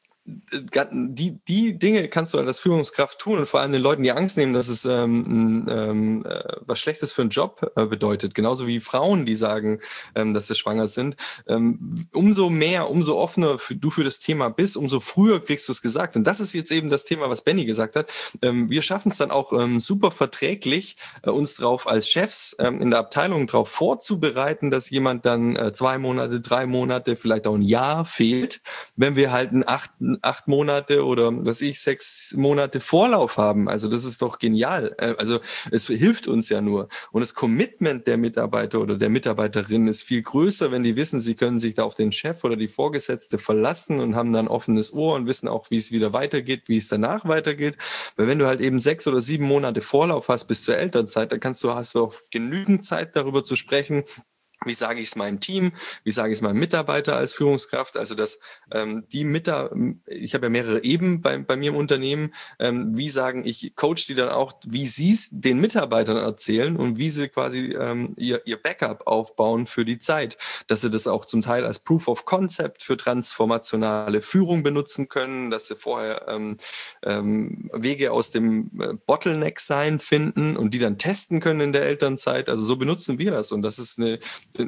Die, die Dinge kannst du als Führungskraft tun und vor allem den Leuten die Angst nehmen, dass es ähm, ähm, äh, was Schlechtes für einen Job äh, bedeutet. Genauso wie Frauen, die sagen, ähm, dass sie schwanger sind. Ähm, umso mehr, umso offener für, du für das Thema bist, umso früher kriegst du es gesagt. Und das ist jetzt eben das Thema, was Benny gesagt hat. Ähm, wir schaffen es dann auch ähm, super verträglich, äh, uns drauf als Chefs ähm, in der Abteilung drauf vorzubereiten, dass jemand dann äh, zwei Monate, drei Monate, vielleicht auch ein Jahr fehlt, wenn wir halt einen achten acht Monate oder was ich, sechs Monate Vorlauf haben. Also das ist doch genial. Also es hilft uns ja nur. Und das Commitment der Mitarbeiter oder der Mitarbeiterin ist viel größer, wenn die wissen, sie können sich da auf den Chef oder die Vorgesetzte verlassen und haben dann offenes Ohr und wissen auch, wie es wieder weitergeht, wie es danach weitergeht. Weil wenn du halt eben sechs oder sieben Monate Vorlauf hast bis zur Elternzeit, dann kannst du, hast du auch genügend Zeit darüber zu sprechen. Wie sage ich es meinem Team? Wie sage ich es meinem Mitarbeiter als Führungskraft? Also, dass ähm, die Mitarbeiter, ich habe ja mehrere Ebenen bei, bei mir im Unternehmen, ähm, wie sagen, ich coach die dann auch, wie sie es den Mitarbeitern erzählen und wie sie quasi ähm, ihr, ihr Backup aufbauen für die Zeit. Dass sie das auch zum Teil als Proof of Concept für transformationale Führung benutzen können, dass sie vorher ähm, ähm, Wege aus dem äh, Bottleneck-Sein finden und die dann testen können in der Elternzeit. Also so benutzen wir das und das ist eine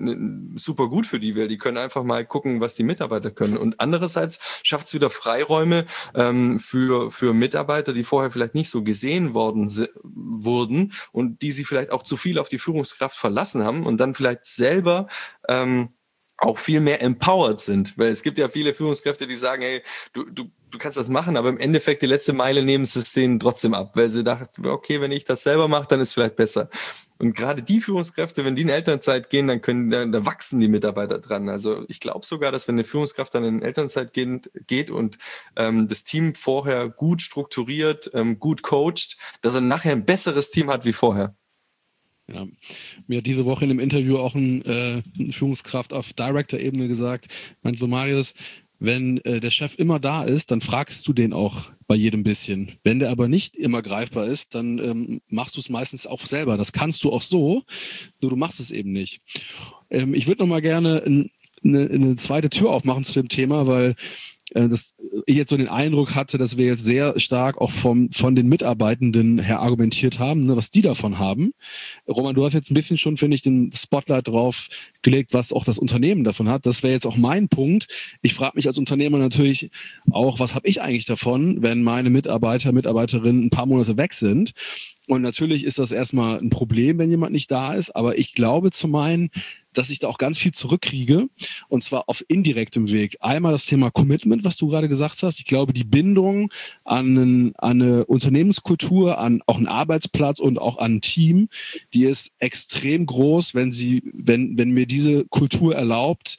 super gut für die, weil die können einfach mal gucken, was die Mitarbeiter können. Und andererseits schafft es wieder Freiräume ähm, für, für Mitarbeiter, die vorher vielleicht nicht so gesehen worden wurden und die sich vielleicht auch zu viel auf die Führungskraft verlassen haben und dann vielleicht selber ähm, auch viel mehr empowered sind. Weil es gibt ja viele Führungskräfte, die sagen, hey, du, du, du kannst das machen, aber im Endeffekt die letzte Meile nehmen sie es denen trotzdem ab, weil sie dachten, okay, wenn ich das selber mache, dann ist es vielleicht besser. Und gerade die Führungskräfte, wenn die in Elternzeit gehen, dann können, da, da wachsen die Mitarbeiter dran. Also ich glaube sogar, dass wenn eine Führungskraft dann in Elternzeit geht, geht und ähm, das Team vorher gut strukturiert, ähm, gut coacht, dass er nachher ein besseres Team hat wie vorher. Ja, mir hat diese Woche in einem Interview auch ein, äh, eine Führungskraft auf Director-Ebene gesagt, meinte so, Marius, wenn äh, der Chef immer da ist, dann fragst du den auch bei jedem bisschen. Wenn der aber nicht immer greifbar ist, dann ähm, machst du es meistens auch selber. Das kannst du auch so, nur du machst es eben nicht. Ähm, ich würde noch mal gerne ein, eine, eine zweite Tür aufmachen zu dem Thema, weil äh, das, ich jetzt so den Eindruck hatte, dass wir jetzt sehr stark auch vom, von den Mitarbeitenden her argumentiert haben, ne, was die davon haben. Roman, du hast jetzt ein bisschen schon, finde ich, den Spotlight drauf gelegt, was auch das Unternehmen davon hat. Das wäre jetzt auch mein Punkt. Ich frage mich als Unternehmer natürlich auch, was habe ich eigentlich davon, wenn meine Mitarbeiter, Mitarbeiterinnen ein paar Monate weg sind? Und natürlich ist das erstmal ein Problem, wenn jemand nicht da ist. Aber ich glaube zu meinen, dass ich da auch ganz viel zurückkriege. Und zwar auf indirektem Weg. Einmal das Thema Commitment, was du gerade gesagt hast. Ich glaube, die Bindung an, einen, an eine Unternehmenskultur, an auch einen Arbeitsplatz und auch an ein Team, die ist extrem groß, wenn sie, wenn, wenn mir diese Kultur erlaubt,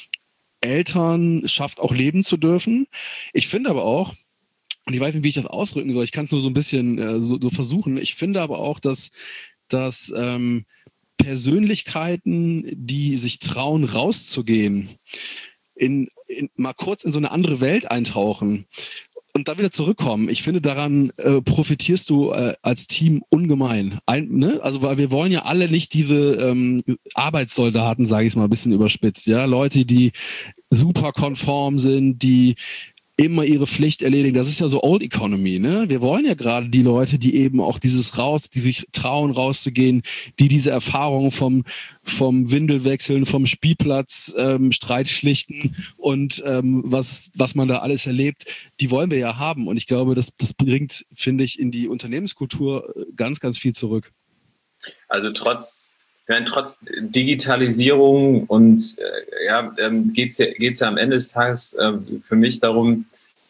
Eltern schafft auch leben zu dürfen. Ich finde aber auch, und ich weiß nicht, wie ich das ausdrücken soll, ich kann es nur so ein bisschen äh, so, so versuchen, ich finde aber auch, dass, dass ähm, Persönlichkeiten, die sich trauen, rauszugehen, in, in, mal kurz in so eine andere Welt eintauchen und da wieder zurückkommen. Ich finde, daran äh, profitierst du äh, als Team ungemein. Ein, ne? Also, weil wir wollen ja alle nicht diese ähm, Arbeitssoldaten, sage ich es mal ein bisschen überspitzt, ja, Leute, die super konform sind, die immer ihre Pflicht erledigen. Das ist ja so Old Economy, ne? Wir wollen ja gerade die Leute, die eben auch dieses raus, die sich trauen, rauszugehen, die diese Erfahrungen vom, vom Windelwechseln, vom Spielplatz, ähm, Streit schlichten und ähm, was, was man da alles erlebt, die wollen wir ja haben. Und ich glaube, das, das bringt, finde ich, in die Unternehmenskultur ganz, ganz viel zurück. Also trotz meine, trotz Digitalisierung und äh, ja, ähm, geht es ja, geht's ja am Ende des Tages äh, für mich darum,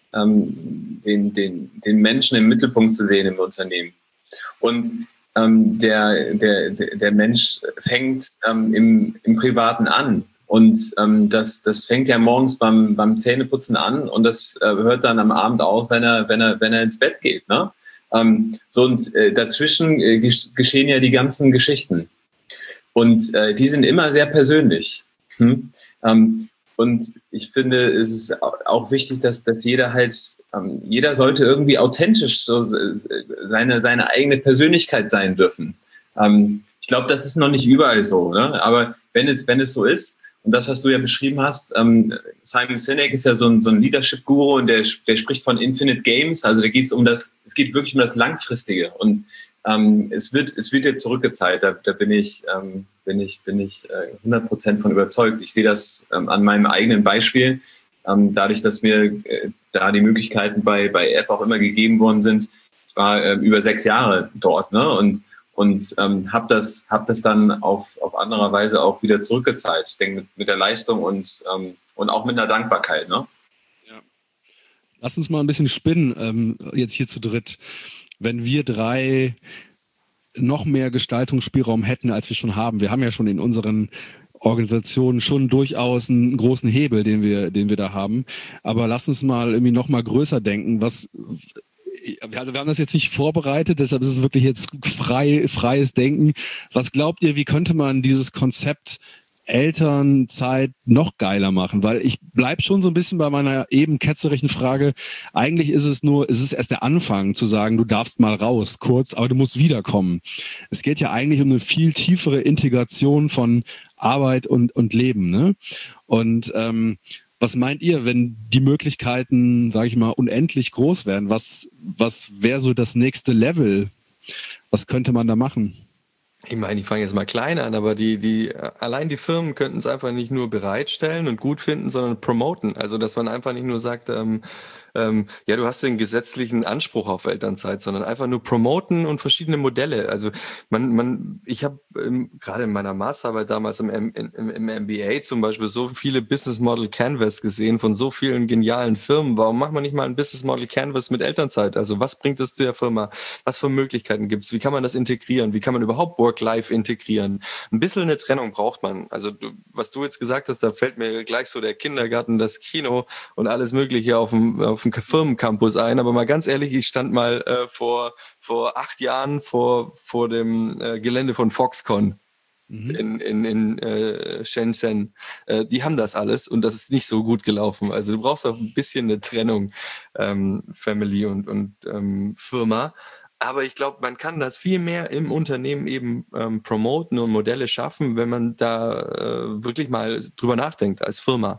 ähm, den, den, den Menschen im Mittelpunkt zu sehen im Unternehmen. Und ähm, der, der, der Mensch fängt ähm, im, im Privaten an. Und ähm, das, das fängt ja morgens beim, beim Zähneputzen an und das äh, hört dann am Abend auf, wenn er, wenn er, wenn er ins Bett geht. Ne? Ähm, so und äh, dazwischen äh, geschehen ja die ganzen Geschichten. Und äh, die sind immer sehr persönlich. Hm? Ähm, und ich finde, es ist auch wichtig, dass, dass jeder halt, ähm, jeder sollte irgendwie authentisch so seine, seine eigene Persönlichkeit sein dürfen. Ähm, ich glaube, das ist noch nicht überall so, ne? Aber wenn es, wenn es so ist, und das, was du ja beschrieben hast, ähm, Simon Sinek ist ja so ein, so ein Leadership-Guru und der, der spricht von Infinite Games. Also da geht es um das, es geht wirklich um das Langfristige. Und ähm, es wird, es wird jetzt zurückgezahlt. Da, da bin ich, ähm, bin ich, bin ich äh, hundert Prozent von überzeugt. Ich sehe das ähm, an meinem eigenen Beispiel. Ähm, dadurch, dass mir äh, da die Möglichkeiten bei, bei F auch immer gegeben worden sind. Ich war äh, über sechs Jahre dort, ne? Und Und ähm, habe das, hab das dann auf, auf andere Weise auch wieder zurückgezahlt. Ich denke, mit, mit der Leistung und, ähm, und auch mit einer Dankbarkeit. Ne? Ja. Lass uns mal ein bisschen spinnen, ähm, jetzt hier zu dritt. Wenn wir drei noch mehr Gestaltungsspielraum hätten, als wir schon haben. Wir haben ja schon in unseren Organisationen schon durchaus einen großen Hebel, den wir, den wir da haben. Aber lass uns mal irgendwie noch mal größer denken. Was... Wir haben das jetzt nicht vorbereitet, deshalb ist es wirklich jetzt frei, freies Denken. Was glaubt ihr, wie könnte man dieses Konzept Elternzeit noch geiler machen? Weil ich bleibe schon so ein bisschen bei meiner eben ketzerischen Frage. Eigentlich ist es nur, es ist erst der Anfang zu sagen, du darfst mal raus, kurz, aber du musst wiederkommen. Es geht ja eigentlich um eine viel tiefere Integration von Arbeit und, und Leben, ne? Und ähm, was meint ihr, wenn die Möglichkeiten, sage ich mal, unendlich groß werden? Was, was wäre so das nächste Level? Was könnte man da machen? Ich meine, ich fange jetzt mal klein an, aber die, die, allein die Firmen könnten es einfach nicht nur bereitstellen und gut finden, sondern promoten. Also, dass man einfach nicht nur sagt, ähm, ähm, ja, du hast den gesetzlichen Anspruch auf Elternzeit, sondern einfach nur promoten und verschiedene Modelle. Also, man, man, ich habe ähm, gerade in meiner Masterarbeit damals im, im, im M B A zum Beispiel so viele Business Model Canvas gesehen von so vielen genialen Firmen. Warum macht man nicht mal ein Business Model Canvas mit Elternzeit? Also, was bringt es der Firma? Was für Möglichkeiten gibt es? Wie kann man das integrieren? Wie kann man überhaupt Work-Life integrieren? Ein bisschen eine Trennung braucht man. Also, du, was du jetzt gesagt hast, da fällt mir gleich so der Kindergarten, das Kino und alles Mögliche auf dem, auf dem Firmencampus ein. Aber mal ganz ehrlich, ich stand mal äh, vor, vor acht Jahren vor, vor dem äh, Gelände von Foxconn mhm. in, in, in äh, Shenzhen. Äh, die haben das alles und das ist nicht so gut gelaufen. Also du brauchst auch ein bisschen eine Trennung, ähm, Family und, und ähm, Firma. Aber ich glaube, man kann das viel mehr im Unternehmen eben ähm, promoten und Modelle schaffen, wenn man da äh, wirklich mal drüber nachdenkt als Firma.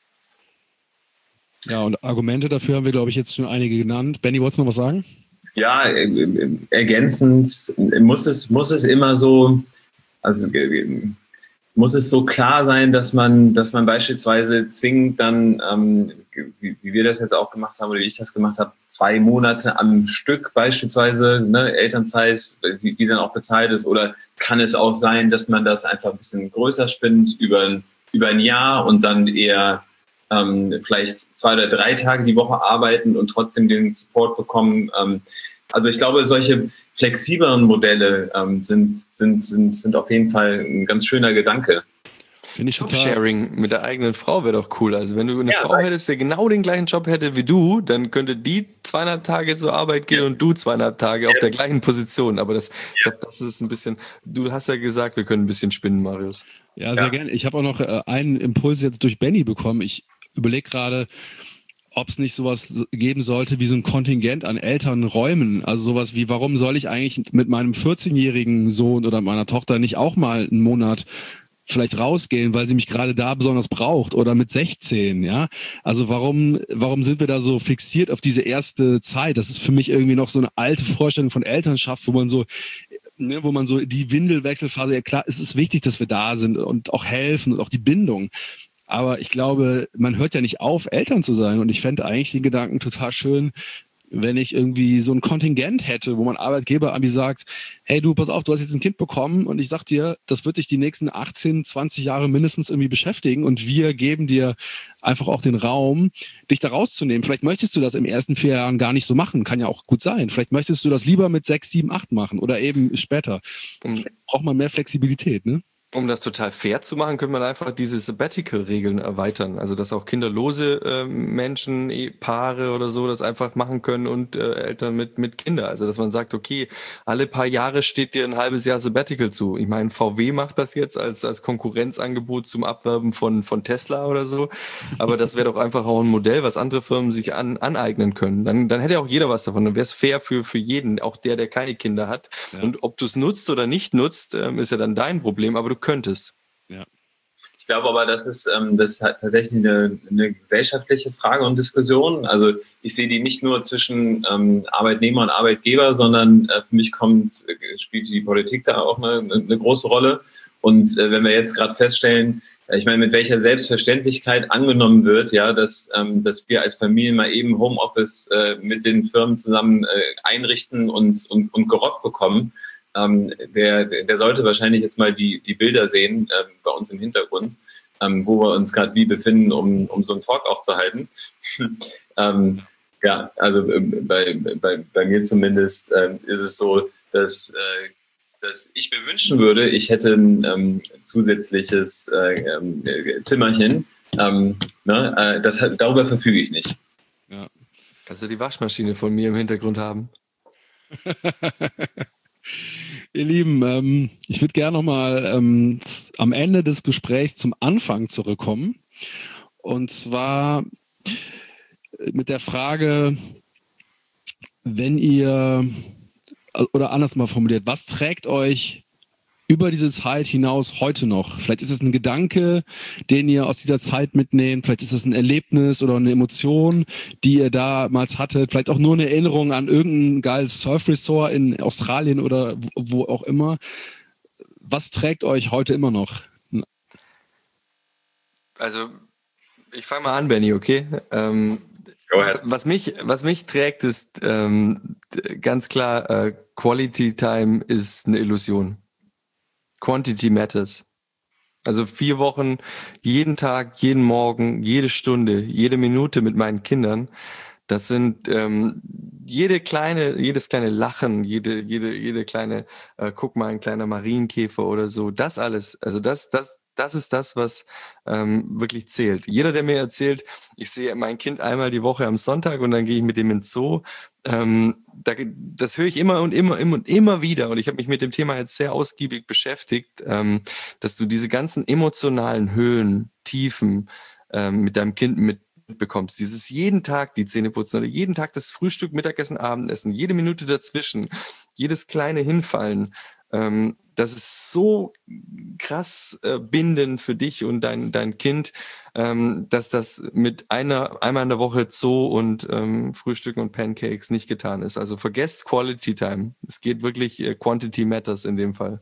Ja, und Argumente dafür haben wir, glaube ich, jetzt schon einige genannt. Benni, wolltest du noch was sagen? Ja, äh, ergänzend muss es, muss es immer so, also äh, muss es so klar sein, dass man, dass man beispielsweise zwingend dann, ähm, wie, wie wir das jetzt auch gemacht haben oder wie ich das gemacht habe, zwei Monate am Stück beispielsweise, ne, Elternzeit, die, die dann auch bezahlt ist, oder kann es auch sein, dass man das einfach ein bisschen größer spinnt über, über ein Jahr und dann eher ähm, vielleicht zwei oder drei Tage die Woche arbeiten und trotzdem den Support bekommen. Ähm, also ich glaube, solche flexibleren Modelle ähm, sind, sind, sind, sind auf jeden Fall ein ganz schöner Gedanke. Finde ich total. Sharing mit der eigenen Frau wäre doch cool. Also wenn du eine ja, Frau hättest, der genau den gleichen Job hätte wie du, dann könnte die zweieinhalb Tage zur Arbeit gehen ja. und du zweieinhalb Tage ja. auf der gleichen Position. Aber das, ich glaube, das ist ein bisschen, du hast ja gesagt, wir können ein bisschen spinnen, Marius. Ja, sehr ja. gerne. Ich habe auch noch äh, einen Impuls jetzt durch Benni bekommen. Ich überlege gerade, ob es nicht sowas geben sollte wie so ein Kontingent an Elternräumen. Also sowas wie, warum soll ich eigentlich mit meinem vierzehnjährigen Sohn oder meiner Tochter nicht auch mal einen Monat vielleicht rausgehen, weil sie mich gerade da besonders braucht, oder mit sechzehn, ja? Also warum, warum sind wir da so fixiert auf diese erste Zeit? Das ist für mich irgendwie noch so eine alte Vorstellung von Elternschaft, wo man so, ne, wo man so die Windelwechselphase, ja klar, es ist wichtig, dass wir da sind und auch helfen und auch die Bindung. Aber ich glaube, man hört ja nicht auf, Eltern zu sein. Und ich fände eigentlich den Gedanken total schön, wenn ich irgendwie so ein Kontingent hätte, wo mein Arbeitgeber irgendwie sagt, hey du, pass auf, du hast jetzt ein Kind bekommen und ich sag dir, das wird dich die nächsten achtzehn, zwanzig Jahre mindestens irgendwie beschäftigen und wir geben dir einfach auch den Raum, dich da rauszunehmen. Vielleicht möchtest du das im ersten vier Jahren gar nicht so machen, kann ja auch gut sein. Vielleicht möchtest du das lieber mit sechs, sieben, acht machen oder eben später. Vielleicht braucht man mehr Flexibilität, ne? Um das total fair zu machen, könnte man einfach diese Sabbatical-Regeln erweitern. Also, dass auch kinderlose äh, Menschen, eh, Paare oder so das einfach machen können und äh, Eltern mit mit Kindern. Also, dass man sagt, okay, alle paar Jahre steht dir ein halbes Jahr Sabbatical zu. Ich meine, V W macht das jetzt als als Konkurrenzangebot zum Abwerben von von Tesla oder so. Aber das wäre doch einfach auch ein Modell, was andere Firmen sich an, aneignen können. Dann dann hätte auch jeder was davon. Dann wäre es fair für für jeden, auch der, der keine Kinder hat. Ja. Und ob du es nutzt oder nicht nutzt, ähm, ist ja dann dein Problem. Aber du könntest. Ja. Ich glaube aber, das ist, ähm, das ist halt tatsächlich eine, eine gesellschaftliche Frage und Diskussion. Also ich sehe die nicht nur zwischen ähm, Arbeitnehmer und Arbeitgeber, sondern äh, für mich kommt, äh, spielt die Politik da auch eine, eine große Rolle. Und äh, wenn wir jetzt gerade feststellen, äh, ich meine, mit welcher Selbstverständlichkeit angenommen wird, ja, dass, ähm, dass wir als Familien mal eben Homeoffice äh, mit den Firmen zusammen äh, einrichten und, und, und gerockt bekommen, Ähm, der, der sollte wahrscheinlich jetzt mal die, die Bilder sehen äh, bei uns im Hintergrund, ähm, wo wir uns gerade wie befinden, um, um so einen Talk aufzuhalten. ähm, ja, also äh, bei, bei, bei mir zumindest äh, ist es so, dass, äh, dass ich mir wünschen würde, ich hätte ein ähm, zusätzliches äh, äh, Zimmerchen. Ähm, ne, äh, das, darüber verfüge ich nicht. Ja. Kannst du die Waschmaschine von mir im Hintergrund haben? Ihr Lieben, ähm, ich würde gerne nochmal ähm, am Ende des Gesprächs zum Anfang zurückkommen. Und zwar mit der Frage, wenn ihr, oder anders mal formuliert, was trägt euch über diese Zeit hinaus heute noch? Vielleicht ist es ein Gedanke, den ihr aus dieser Zeit mitnehmt. Vielleicht ist es ein Erlebnis oder eine Emotion, die ihr damals hattet. Vielleicht auch nur eine Erinnerung an irgendein geiles Surf-Resort in Australien oder wo auch immer. Was trägt euch heute immer noch? Also, ich fange mal an, Benny, okay? Ähm, was mich, was mich trägt, ist ähm, ganz klar, äh, Quality Time ist eine Illusion. Quantity matters. Also vier Wochen, jeden Tag, jeden Morgen, jede Stunde, jede Minute mit meinen Kindern. Das sind ähm, jede kleine, jedes kleine Lachen, jede, jede, jede kleine, äh, guck mal, ein kleiner Marienkäfer oder so. Das alles, also das, das, das ist das, was ähm, wirklich zählt. Jeder, der mir erzählt, ich sehe mein Kind einmal die Woche am Sonntag und dann gehe ich mit dem ins Zoo, ähm, da, das höre ich immer und immer, immer und immer wieder. Und ich habe mich mit dem Thema jetzt sehr ausgiebig beschäftigt, ähm, dass du diese ganzen emotionalen Höhen, Tiefen ähm, mit deinem Kind mitbekommst. Dieses jeden Tag die Zähne putzen oder jeden Tag das Frühstück, Mittagessen, Abendessen, jede Minute dazwischen, jedes kleine Hinfallen. Ähm, das ist so krass äh, bindend für dich und dein, dein Kind, ähm, dass das mit einer einmal in der Woche Zoo und ähm, Frühstücken und Pancakes nicht getan ist. Also vergesst Quality Time. Es geht wirklich, äh, Quantity matters in dem Fall.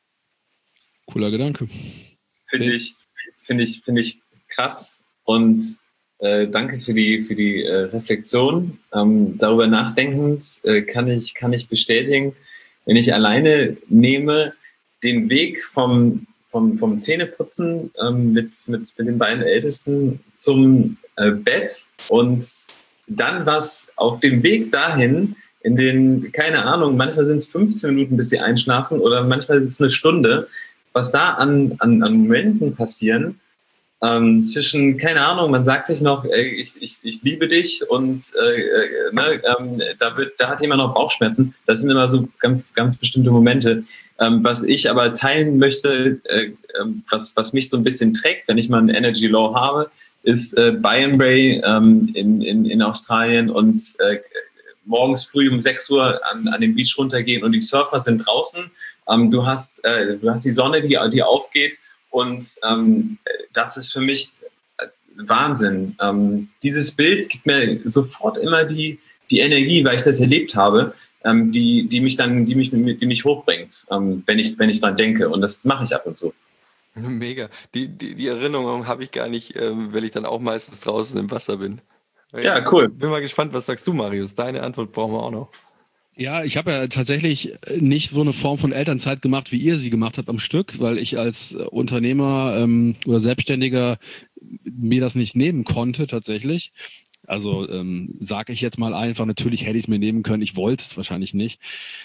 Cooler Gedanke. Finde ich, finde ich, finde ich krass und äh, danke für die, für die äh, Reflexion. Ähm, darüber nachdenkend äh, kann ich, kann ich bestätigen, wenn ich alleine nehme, den Weg vom, vom, vom Zähneputzen ähm, mit, mit, mit den beiden Ältesten zum äh, Bett und dann was auf dem Weg dahin, in den, keine Ahnung, manchmal sind es fünfzehn Minuten, bis sie einschlafen oder manchmal ist es eine Stunde, was da an, an, an Momenten passieren, ähm, zwischen, keine Ahnung, man sagt sich noch, ey, ich, ich, ich liebe dich und äh, ne, ähm, da, wird, da hat jemand noch Bauchschmerzen. Das sind immer so ganz, ganz bestimmte Momente. Ähm, was ich aber teilen möchte, äh, was, was mich so ein bisschen trägt, wenn ich mal ein Energy Low habe, ist äh, Byron Bay ähm, in, in, in Australien und äh, morgens früh um sechs Uhr an, an den Beach runtergehen und die Surfer sind draußen. Ähm, du hast, äh, du hast die Sonne, die, die aufgeht. Und ähm, das ist für mich Wahnsinn. Ähm, dieses Bild gibt mir sofort immer die, die Energie, weil ich das erlebt habe, ähm, die, die mich dann, die mich, die mich hochbringt, ähm, wenn ich, wenn ich dran denke. Und das mache ich ab und zu. Mega. Die, die, die Erinnerung habe ich gar nicht, ähm, weil ich dann auch meistens draußen im Wasser bin. Jetzt ja, cool. Bin mal gespannt, was sagst du, Marius? Deine Antwort brauchen wir auch noch. Ja, ich habe ja tatsächlich nicht so eine Form von Elternzeit gemacht, wie ihr sie gemacht habt am Stück, weil ich als Unternehmer ähm, oder Selbstständiger mir das nicht nehmen konnte tatsächlich. Also ähm, sage ich jetzt mal einfach, natürlich hätte ich es mir nehmen können, ich wollte es wahrscheinlich nicht.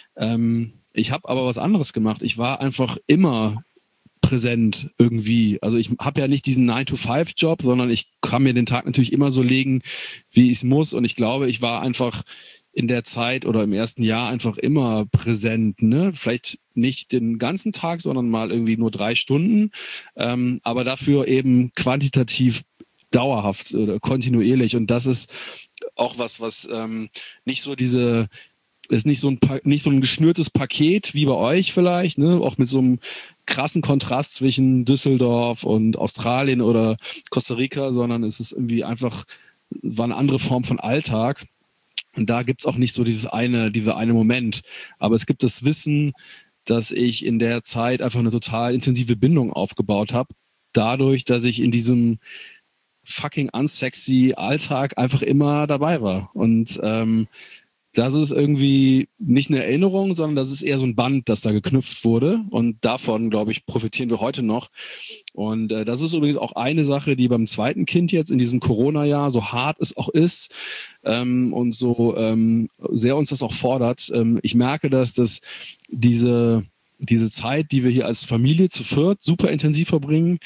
Ähm, ich habe aber was anderes gemacht. Ich war einfach immer präsent irgendwie. Also ich habe ja nicht diesen nine to five Job, sondern ich kann mir den Tag natürlich immer so legen, wie ich es muss. Und ich glaube, ich war einfach in der Zeit oder im ersten Jahr einfach immer präsent. Ne? Vielleicht nicht den ganzen Tag, sondern mal irgendwie nur drei Stunden, ähm, aber dafür eben quantitativ dauerhaft oder kontinuierlich. Und das ist auch was, was ähm, nicht so diese, ist nicht so ein pa- nicht so ein geschnürtes Paket wie bei euch vielleicht, ne? Auch mit so einem krassen Kontrast zwischen Düsseldorf und Australien oder Costa Rica, sondern es ist irgendwie einfach, war eine andere Form von Alltag. Und da gibt es auch nicht so dieses eine, dieser eine Moment. Aber es gibt das Wissen, dass ich in der Zeit einfach eine total intensive Bindung aufgebaut habe. Dadurch, dass ich in diesem fucking unsexy Alltag einfach immer dabei war. Und ähm, das ist irgendwie nicht eine Erinnerung, sondern das ist eher so ein Band, das da geknüpft wurde. Und davon, glaube ich, profitieren wir heute noch. Und äh, das ist übrigens auch eine Sache, die beim zweiten Kind jetzt in diesem Corona-Jahr, so hart es auch ist ähm, und so ähm, sehr uns das auch fordert. Ähm, ich merke, dass das diese, diese Zeit, die wir hier als Familie zu viert super intensiv verbringen,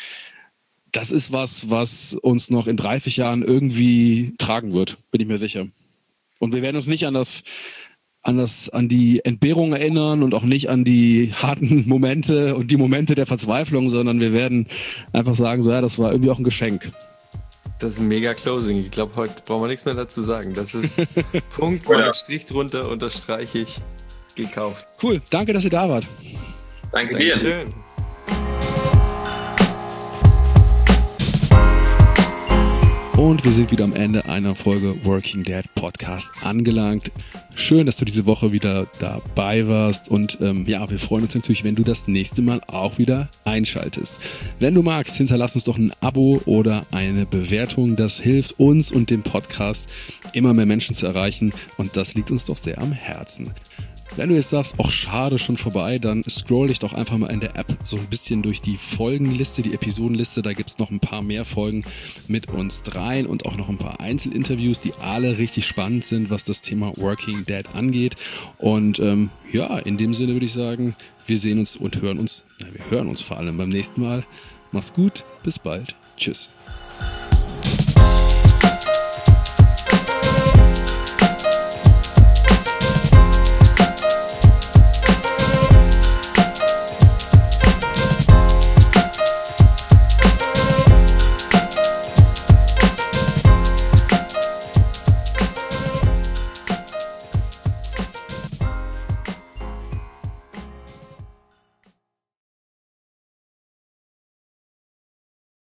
das ist was, was uns noch in dreißig Jahren irgendwie tragen wird, bin ich mir sicher. Und wir werden uns nicht an das, an das, an die Entbehrung erinnern und auch nicht an die harten Momente und die Momente der Verzweiflung, sondern wir werden einfach sagen, so ja, das war irgendwie auch ein Geschenk. Das ist ein mega Closing. Ich glaube, heute brauchen wir nichts mehr dazu sagen. Das ist Punkt, mal einen Strich drunter, unterstreiche ich, gekauft. Cool, danke, dass ihr da wart. Danke dir. Dankeschön. Und wir sind wieder am Ende einer Folge Working Dad Podcast angelangt. Schön, dass du diese Woche wieder dabei warst und ähm, ja, wir freuen uns natürlich, wenn du das nächste Mal auch wieder einschaltest. Wenn du magst, hinterlass uns doch ein Abo oder eine Bewertung. Das hilft uns und dem Podcast, immer mehr Menschen zu erreichen und das liegt uns doch sehr am Herzen. Wenn du jetzt sagst, ach schade, schon vorbei, dann scroll dich doch einfach mal in der App so ein bisschen durch die Folgenliste, die Episodenliste. Da gibt es noch ein paar mehr Folgen mit uns dreien und auch noch ein paar Einzelinterviews, die alle richtig spannend sind, was das Thema Working Dad angeht. Und ähm, ja, in dem Sinne würde ich sagen, wir sehen uns und hören uns, na, wir hören uns vor allem beim nächsten Mal. Mach's gut, bis bald, tschüss.